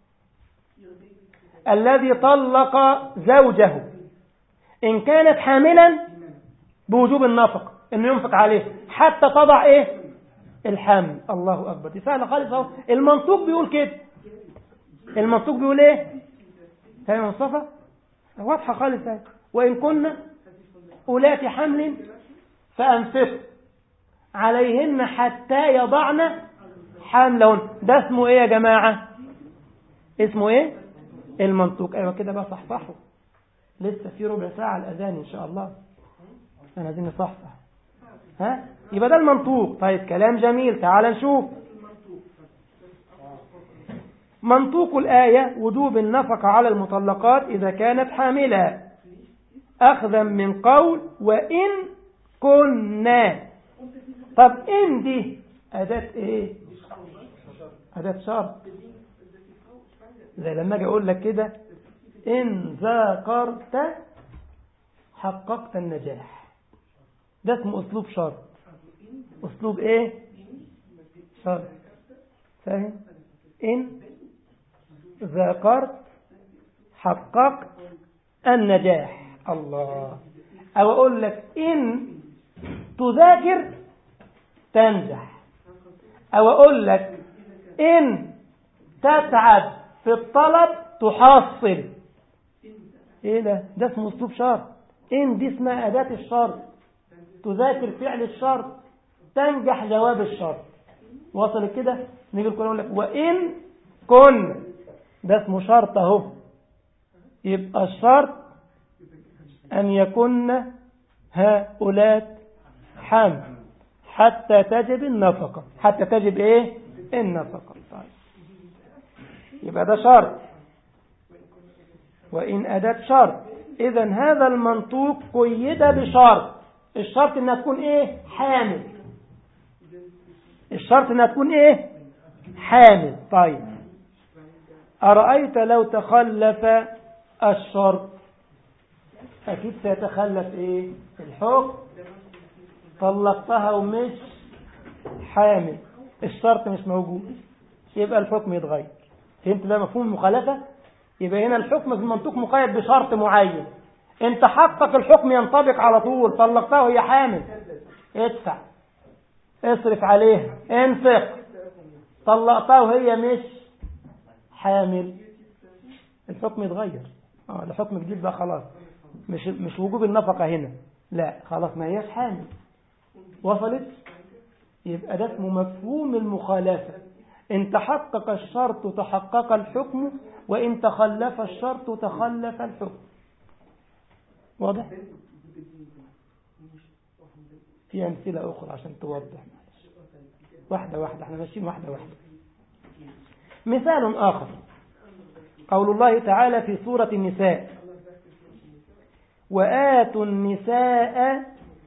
الذي طلق زوجه إن كانت حاملا بوجوب النفق، إنه ينفق عليه حتى تضع إيه؟ الحمل. الله أكبر، دي سهلة خالص. المنطوق بيقول كده، المنطوق بيقول إيه؟ تاني مصطفى واضحة خالص. وإن كنا أولات حمل فأنفقوا عليهن حتى يضعن حملهن. ده اسمه إيه يا جماعة؟ اسمه إيه؟ المنطوق. أيوة كده بقى، صحصحوا، لسه في ربع ساعة الأذان إن شاء الله، أنا عايزين نصحصح. ها؟ يبقى ده المنطوق. طيب كلام جميل، تعال نشوف منطوق الآية: وجوب النفقة على المطلقات إذا كانت حاملة، أخذا من قول وإن كنا. طب إن دي أداة إيه؟ أداة شرط. زي لما أجي أقول لك كده إن ذاكرت حققت النجاح، ده اسمه أسلوب شرط. أسلوب إيه؟ شرط. فاهم؟ إن ذاكرت حققت النجاح. الله. أو أقول لك إن تذاكر تنجح، أو أقول لك إن تتعب في الطلب تحصل. إيه ده؟ ده اسمه أسلوب شرط. إن دي اسمها أداة الشرط، تذاكر فعل الشرط، تنجح جواب الشرط. وصل كده؟ نيجي القرآن يقول لك وإن كن، ده اسمه شرط اهو. يبقى الشرط أن يكن هؤلاء حمل حتى تجب النفقة، حتى تجب إيه؟ النفقة. طيب. يبقى ده شرط، وإن أداة شرط. إذن هذا المنطوق قيد بشرط، الشرط أنها تكون إيه؟ حامل. الشرط أنها تكون إيه؟ حامل. طيب، أرأيت لو تخلف الشرط؟ أكيد سيتخلف إيه؟ الحكم. طلقتها ومش حامل، الشرط مش موجود، يبقى الحكم يتغير. فهمت ده مفهوم المخالفة؟ يبقى هنا الحكم في المنطوق مقيد بشرط معين. انت حقق الحكم ينطبق على طول. طلقتها وهي حامل، ادفع، اصرف عليها، انفق. طلقتها وهي مش حامل، الحكم يتغير. اه ده حكم جديد بقى خلاص. مش مش وجوب النفقة هنا، لا خلاص ما هياش حامل. وصلت؟ يبقى ده اسمه مفهوم المخالفة. إن تحقق الشرط تحقق الحكم، وإن تخلف الشرط تخلف الحكم. واضح؟ في أمثلة أخرى عشان توضح. واحدة واحدة، احنا ماشيين واحدة واحدة. مثال آخر قول الله تعالى في سورة النساء: وآتوا النساء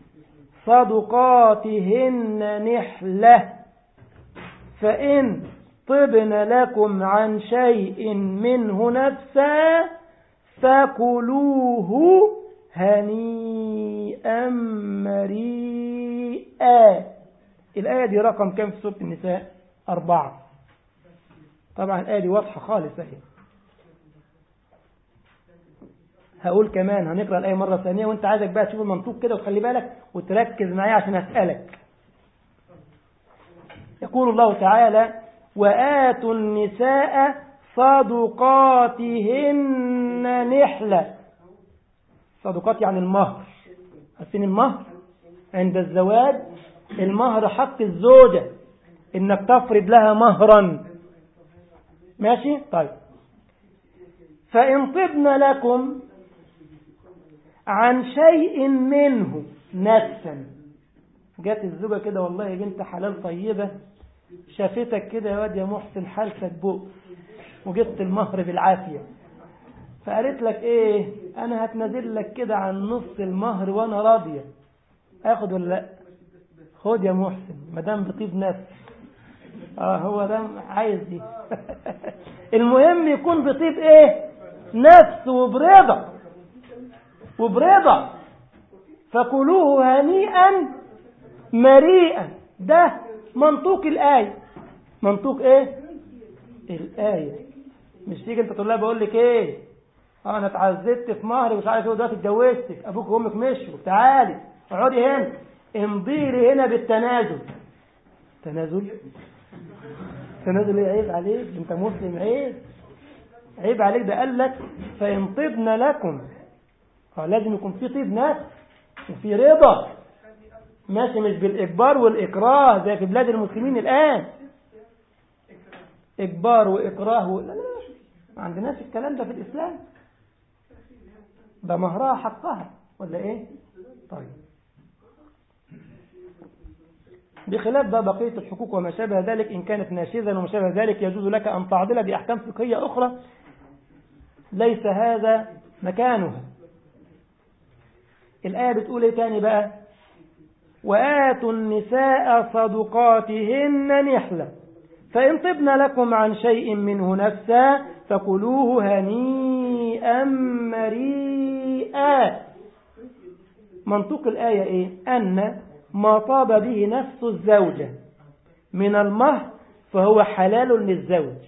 صدقاتهن نحلة فإن طبن لكم عن شيء منه نفسا فكلوه هنيئا مريئا. الآية دي رقم كم في سورة النساء؟ أربعة. طبعا الآية دي واضحة خالص اهي. هقول كمان هنقرأ الآية مرة ثانية، وانت عايزك بقى تشوف المنطوق كده وتخلي بالك وتركز معايا عشان أسألك. يقول الله تعالى: وآتوا النساء صدقاتهن نحلة. صدقات يعني المهر. عارفين المهر؟ عند الزواج المهر حق الزوجة إنك تفرض لها مهرا. ماشي؟ طيب. فإن طبن لكم عن شيء منه نفسا. جات الزوجة كده والله بنت حلال طيبة، شافتك كده يا واد يا محسن حالتك بؤس وجبت المهر بالعافية، فقالت لك ايه، انا هتنزل لك كده عن نص المهر وانا راضية. اخد ولا لا؟ خد يا محسن مدام بطيب نفس. اه هو ده عايز دي. المهم يكون بطيب ايه نفس وبرضا وبرضا. فكلوه هنيئا مريئا. ده منطوق الآية. منطوق ايه الآية. مش تيجي انت تقول لها بقول لك ايه، اه انا اتعززت في مهري ومش عارف ايه ودلوقتي اتجوزتك، ابوك وامك مشوا، تعالي اقعدي هنا امضيلي هنا بالتنازل. تنازل؟ تنازل ايه؟ عيب عليك، انت مسلم، عيب عيب عليك. ده قال لك فإن طبن لكم. اه لازم يكون في طيب نفس وفي رضا. ماشي، مش بالإجبار والإكراه زي في بلاد المسلمين الآن. إجبار وإكراه و... لا لا ما عندناش الكلام ده في الإسلام. ده مهرها حقها ولا إيه؟ طيب. بخلاف بقى بقية الحقوق وما شابه ذلك، إن كانت ناشزا وما شابه ذلك يجوز لك أن تعضل بأحكام فقهية أخرى ليس هذا مكانها. الآية بتقول إيه تاني بقى؟ وآتوا النساء صدقاتهن نحلة فإن طبن لكم عن شيء منه نفسا فكلوه هنيئا مريئا. منطوق الآية إيه؟ أن ما طاب به نفس الزوجة من المهر فهو حلال للزوج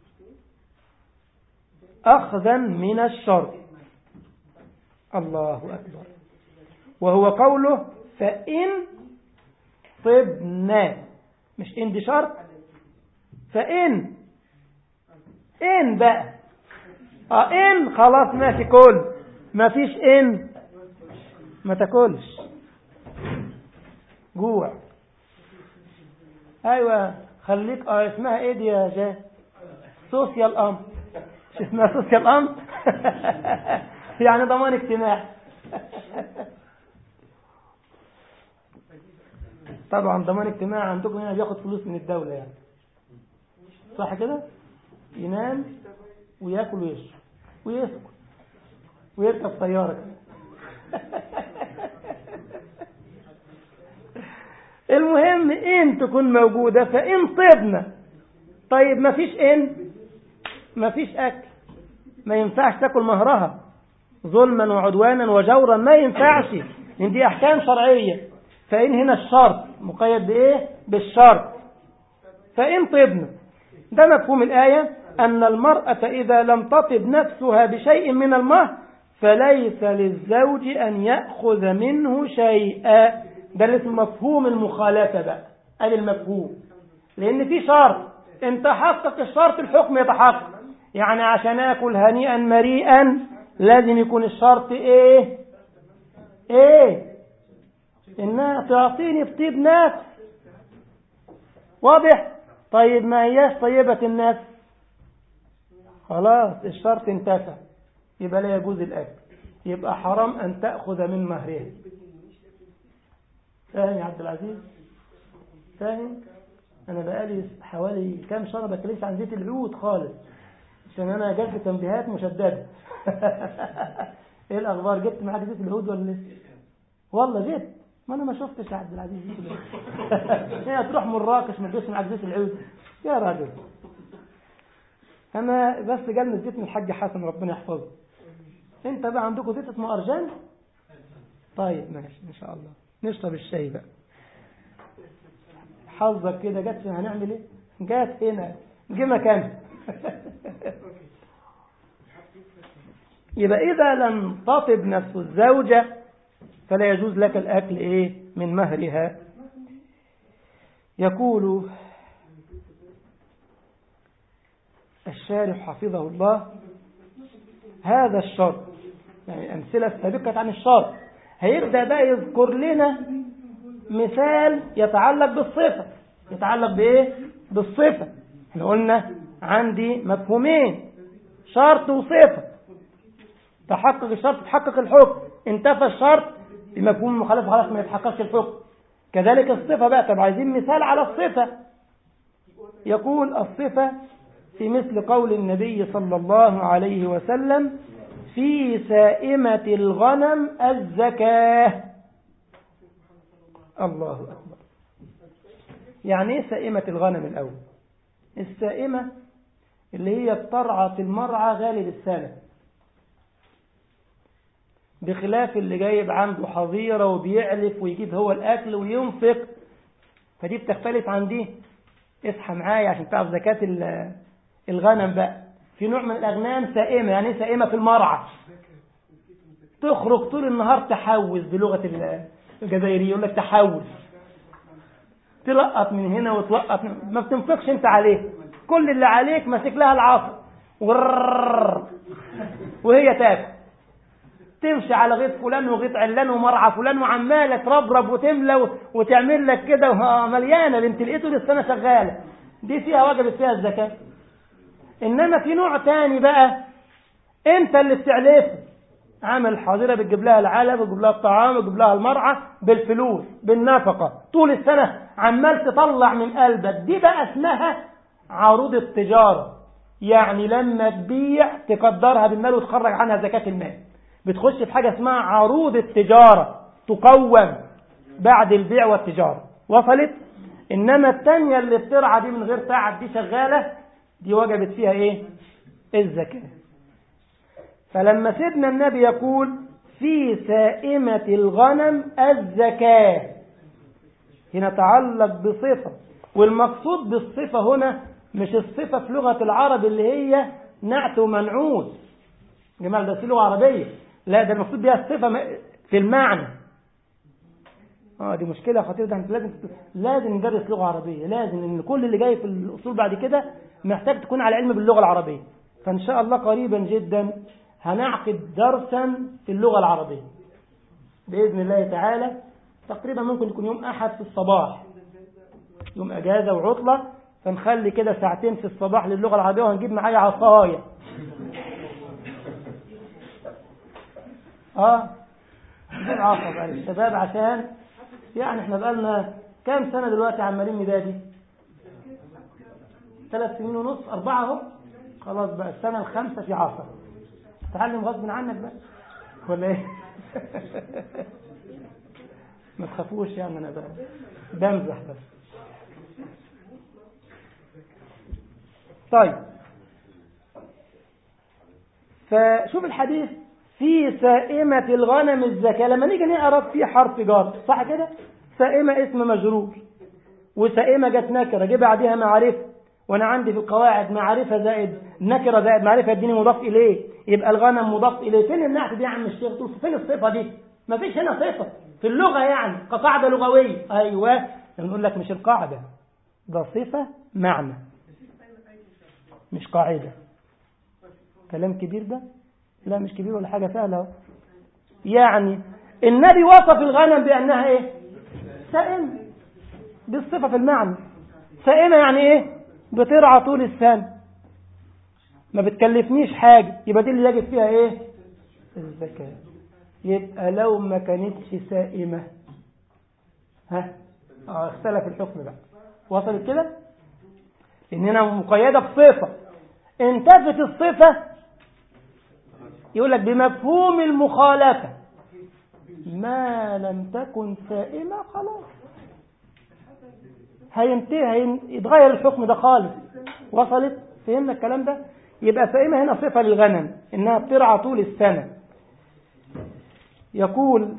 أخذا من الشرط. الله أكبر. وهو قوله فإن طبنا، مش إن دي شرط، فإن إن بقى آه إن خلاص ماشي كل، ما فيش إن ما تاكلش جوع. أيوة خليك آه اسمها إيه دي يا جاه؟ سوسيال أمر. مش اسمها سوسيال أمر؟ يعني ضمان اجتماعي. طبعا ضمان اجتماعي عندكم هنا بياخد فلوس من الدولة يعني، صح كده؟ ينام وياكل ويشرب ويسكت ويركب طيارة. المهم إن تكون موجودة. فإن طبنا، طيب ما فيش إن، ما فيش أكل، ما ينفعش تاكل مهرها ظلما وعدوانا وجورا، ما ينفعش، لأن دي أحكام شرعية. فإن هنا الشرط مقيد بإيه؟ بالشرط. فإن طبنا، ده مفهوم الآية، أن المرأة إذا لم تطب نفسها بشيء من المهر فليس للزوج أن يأخذ منه شيئا. ده اللي اسمه مفهوم المخالفة بقى. أدي المفهوم، لأن في شرط، إن تحقق الشرط الحكم يتحقق. يعني عشان آكل هنيئا مريئا لازم يكون الشرط ايه ايه انها تعطيني بطيب نفس. واضح؟ طيب ما هياش طيبة النفس، خلاص الشرط انتفى، يبقى لا يجوز الأكل، يبقى حرام أن تأخذ من مهرها. فاهم يا عبد العزيز؟ فاهم؟ أنا بقالي حوالي كام شهر بكلمش عن زيت العود خالص، عشان أنا جبت تنبيهات مشددة. إيه الأخبار؟ جبت معاك زيت العود ولا لسه؟ والله جبت، ما أنا ما شفتش يا عبد العزيز زيت العود. هي تروح مراكش ما تجيبش معاك زيت العود يا راجل. أنا بس جالنا زيت من الحاج حسن ربنا يحفظه. أنت بقى عندكم زيت اسمه أرجان؟ طيب ماشي إن شاء الله نشرب الشاي بقى. حظك كده جت، هنعمل إيه؟ جات هنا جه مكانها. يبقى إذا لم تطب نفس الزوجة فلا يجوز لك الأكل إيه من مهرها. يقول الشارح حفظه الله هذا الشرط، يعني أمثلة سابقة عن الشرط، هيبدأ بقى يذكر لنا مثال يتعلق بالصفة. يتعلق بإيه؟ بالصفة. احنا قلنا عندي مفهومين، شرط وصفة. تحقق الشرط تحقق الحكم، انتفى الشرط بمفهوم المخالفة خلاص ما يتحققش الحكم. كذلك الصفة بقى، طب عايزين مثال على الصفة. يقول الصفة في مثل قول النبي صلى الله عليه وسلم في سائمة الغنم الزكاة. الله أكبر. يعني ايه سائمة الغنم الأول؟ السائمة اللي هي بترعى في المرعى غالب السنة، بخلاف اللي جايب عنده حظيرة وبيعلف ويجيب هو الأكل وينفق، فدي بتختلف عن دي. اصحى معايا عشان تعرف زكاة الغنم بقى. في نوع من الأغنام سائمة، يعني ايه سائمة؟ في المرعى تخرج طول النهار تحوز، بلغة الجزائرية يقول لك تحوز، تلقط من هنا وتلقط من... ما بتنفقش انت عليه، كل اللي عليك ماسك لها العصا وهي تاكل، تمشي على غيط فلان وغيط علان ومرعى فلان وعمالة تربرب وتملى وتعمل لك كده مليانة بنت لقيته للسنة شغالة. دي فيها وجبت فيها الزكاة. إنما في نوع تاني بقى انت اللي بتعلفه، عامل حاضرة بتجيب لها العلف وتجيب لها الطعام وتجيب لها المرعى بالفلوس بالنفقة طول السنة، عمال تطلع من قلبك. دي بقى اسمها عروض التجارة، يعني لما تبيع تقدرها بالمال وتخرج عنها زكاة المال. بتخش في حاجة اسمها عروض التجارة، تقوم بعد البيع والتجارة. وصلت؟ إنما التانية اللي بترعى دي من غير تعب دي شغالة، دي وجبت فيها إيه؟ الزكاة. فلما سيدنا النبي يقول في سائمة الغنم الزكاة، هنا تعلق بصفة، والمقصود بالصفة هنا مش الصفة في لغة العرب اللي هي نعت ومنعوت. جمال ده في لغة عربية، لا ده المقصود بها الصفة في المعنى. اه دي مشكلة خطيرة، ده لازم لازم ندرس لغة عربية، لازم ان كل اللي جاي في الأصول بعد كده محتاج تكون على علم باللغة العربية. فإن شاء الله قريبا جدا هنعقد درسا في اللغة العربية بإذن الله تعالى. تقريبا ممكن يكون يوم أحد في الصباح، يوم أجازة وعطلة، فنخلي كده ساعتين في الصباح للغة العربية، وهنجيب معايا عصاية. اه نجيب عصا بقى للشباب، عشان يعني احنا بقالنا كام سنة دلوقتي عمالين ندادي، ثلاث سنين ونص أربعة اهو، خلاص بقى السنة الخامسة في عصا. تعلم غصب عنك بقى ولا ايه؟ ما تخافوش يعني، انا بقى بمزح بس. طيب فشوف الحديث في سائمة الغنم الزكاة، لما نيجي نقرأ فيه حرف جر صح كده؟ سائمة اسم مجرور، وسائمة جت نكرة جه بعدها معرفة، وانا عندي في القواعد معرفة زائد نكرة زائد معرفة يديني مضاف اليه، يبقى الغنم مضاف اليه. فين النعت دي يا عم الشيخ؟ تقول فين الصفة دي؟ ما فيش هنا صفة في اللغة يعني كقاعدة لغوية. ايوه نقول لك مش القاعدة، ده صفة معنى مش قاعدة. كلام كبير ده. لا مش كبير ولا حاجة، سهلة. يعني النبي وصف الغنم بأنها إيه؟ سائمة، بالصفة في المعنى. سائمة يعني إيه؟ بترعى طول السنة، ما بتكلفنيش حاجة، يبقى دي اللي يجب فيها إيه؟ الزكاة. يبقى لو ما كانتش سائمة ها اه اختلف الحكم بقى. وصلت كده؟ إننا مقيدة بصفة، انتفت الصفة يقول لك بمفهوم المخالفة ما لم تكن سائمة خلاص هينتهي، يتغير الحكم ده خالص. وصلت؟ فهمنا الكلام ده؟ يبقى سائمة هنا صفة للغنم إنها بترعى طول السنة. يقول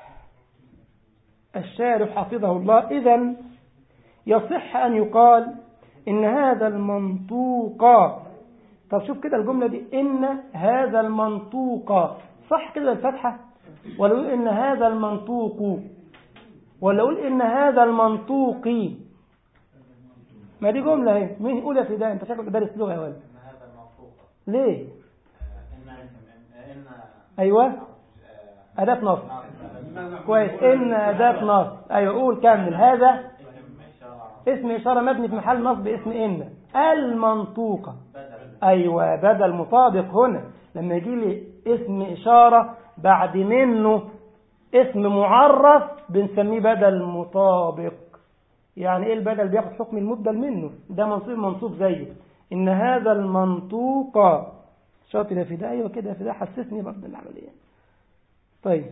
الشارح حفظه الله: إذن يصح أن يقال إن هذا المنطوق. طب شوف كده الجملة دي، إن هذا المنطوق، صح كده الفتحة؟ ولا يقول إن هذا المنطوق، ولا يقول إن هذا المنطوقي؟ ما دي جملة اهي. مين يقول يا سيدان؟ انت شكلك دارس لغة يا ولد. ليه؟ ايوه أداة نص. كويس، إن أداة نص. أيوة قول كمل. هذا اسم إشارة مبني في محل نصب اسم إن. المنطوقة أيوة بدل مطابق. هنا لما يجي لي اسم إشارة بعد منه اسم معرف بنسميه بدل مطابق. يعني إيه البدل؟ بياخد حكم المبدل منه، ده منصوب منصوب زيه. إن هذا المنطوق. شاطر يا فداء. أيوة كده يا فداء، حسسني برضه العملية. طيب،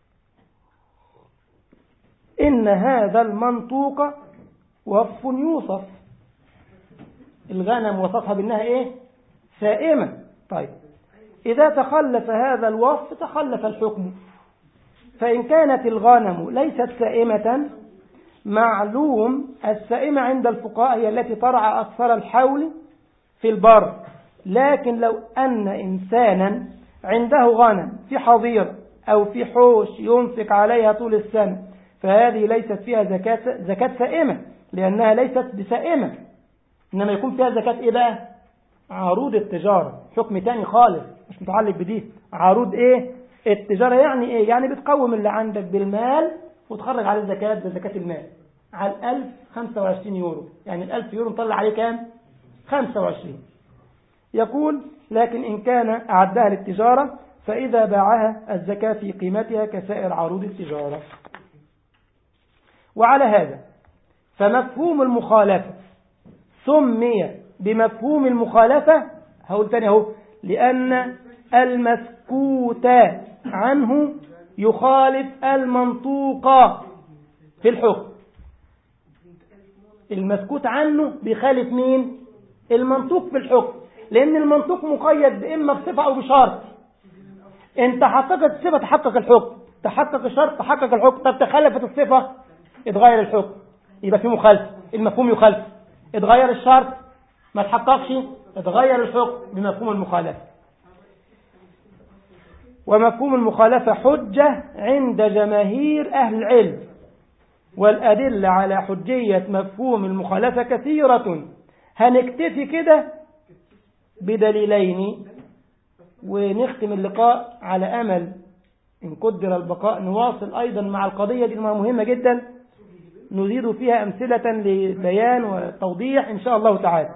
إن هذا المنطوق وصف يوصف. الغنم وصفها بأنها إيه؟ سائمة. طيب، إذا تخلف هذا الوصف تخلف الحكم. فإن كانت الغنم ليست سائمة، معلوم السائمة عند الفقهاء هي التي ترعى أكثر الحول في البر. لكن لو أن إنسانا عنده غنم في حظيرة أو في حوش ينفق عليها طول السنة، فهذه ليست فيها زكاة زكاة سائمة، لأنها ليست بسائمة. إنما يكون فيها زكاة إيه بقى؟ عروض التجارة. حكم تاني خالص مش متعلق بدي. عروض إيه؟ التجارة. يعني إيه؟ يعني بتقوم اللي عندك بالمال وتخرج عليه زكاة بزكاة المال. على الألف خمسة وعشرين يورو، يعني الألف يورو نطلع عليه كام؟ خمسة وعشرين. يقول: لكن إن كان أعدها للتجارة فإذا باعها الزكاة في قيمتها كسائر عروض التجارة. وعلى هذا فمفهوم المخالفة سمي بمفهوم المخالفة. هقول تاني اهو: لأن المسكوت عنه يخالف المنطوق في الحكم. المسكوت عنه بيخالف مين؟ المنطوق في الحكم، لأن المنطوق مقيد إما بصفة أو بشرط. انت حققت الصفة تحقق الحكم، تحقق الشرط تحقق الحكم. طب تخلفت الصفة اتغير الحكم، يبقى في مخالفة، المفهوم يخالف. اتغير الشرط ما تحققش، اتغير الحكم بمفهوم المخالفة. ومفهوم المخالفة حجة عند جماهير أهل العلم، والأدلة على حجية مفهوم المخالفة كثيرة. هنكتفي كده بدليلين ونختم اللقاء، على أمل إن قدر البقاء نواصل أيضا مع القضية دي مهمة جدا، نزيد فيها أمثلة لبيان وتوضيح إن شاء الله تعالى.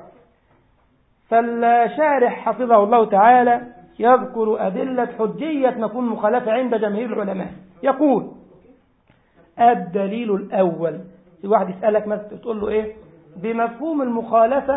فالشارح حفظه الله تعالى يذكر أدلة حجية مفهوم المخالفة عند جماهير العلماء. يقول: الدليل الأول. في واحد يسألك مثلا تقول له إيه؟ بمفهوم المخالفة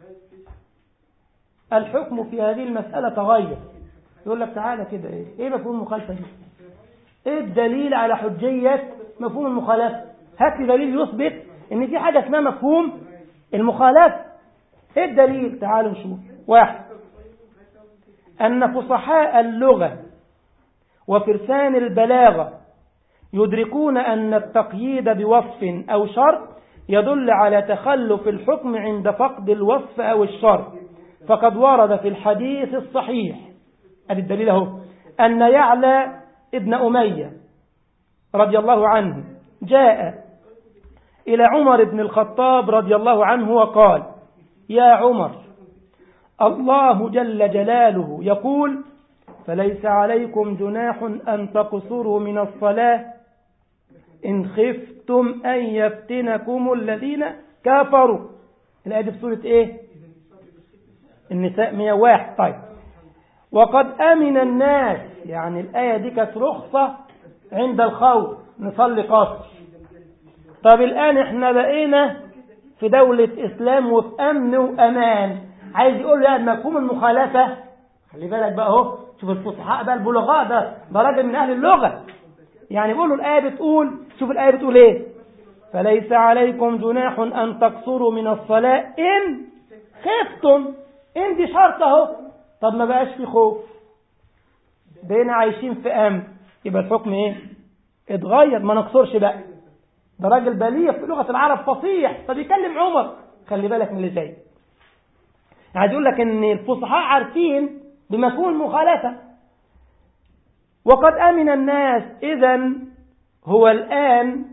الحكم في هذه المسألة تغير. يقول لك تعالى كده، إيه إيه مفهوم المخالفة دي؟ إيه الدليل على حجية مفهوم المخالفة؟ هات لي دليل يثبت إن في حاجة اسمها مفهوم المخالفة. إيه الدليل؟ تعالوا نشوف. واحد: أن فصحاء اللغة وفرسان البلاغة يدركون أن التقييد بوصف أو شرط يدل على تخلف الحكم عند فقد الوصف أو الشرط. فقد ورد في الحديث الصحيح، هذا الدليل اهو، أن يعلى ابن أمية رضي الله عنه جاء إلى عمر بن الخطاب رضي الله عنه وقال: يا عمر، الله جل جلاله يقول: فليس عليكم جناح أن تقصروا من الصلاة إن خفتم أن يفتنكم الذين كفروا. الآية دي في سورة إيه؟ النساء مئة وواحد. طيب وقد أمن الناس، يعني الآية دي كانت رخصة عند الخوف نصلي قصر. طب الآن احنا بقينا في دولة إسلام وفي أمن وأمان، عايز يقول يعني مفهوم المخالفة. خلي بالك بقى اهو، شوف الفصحاء بقى البلغاء، ده ده راجل من أهل اللغة، يعني بيقولوا الآية بتقول، شوف الآية بتقول إيه؟ فليس عليكم جناح أن تقصروا من الصلاة إن خفتم. إن دي شرط اهو. طب ما بقاش في خوف، بقينا عايشين في أمن، يبقى الحكم إيه؟ اتغير، ما نقصرش بقى. ده راجل بليغ في لغة العرب فصيح، فبيكلم عمر. خلي بالك من اللي جاي، عايز يقول لك ان الفصحاء عارفين بمفهوم المخالفة. وقد أمن الناس، إذن هو الآن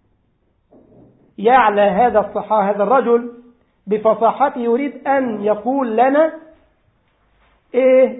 يعلى هذا الصحاح، هذا الرجل بفصاحته يريد أن يقول لنا إيه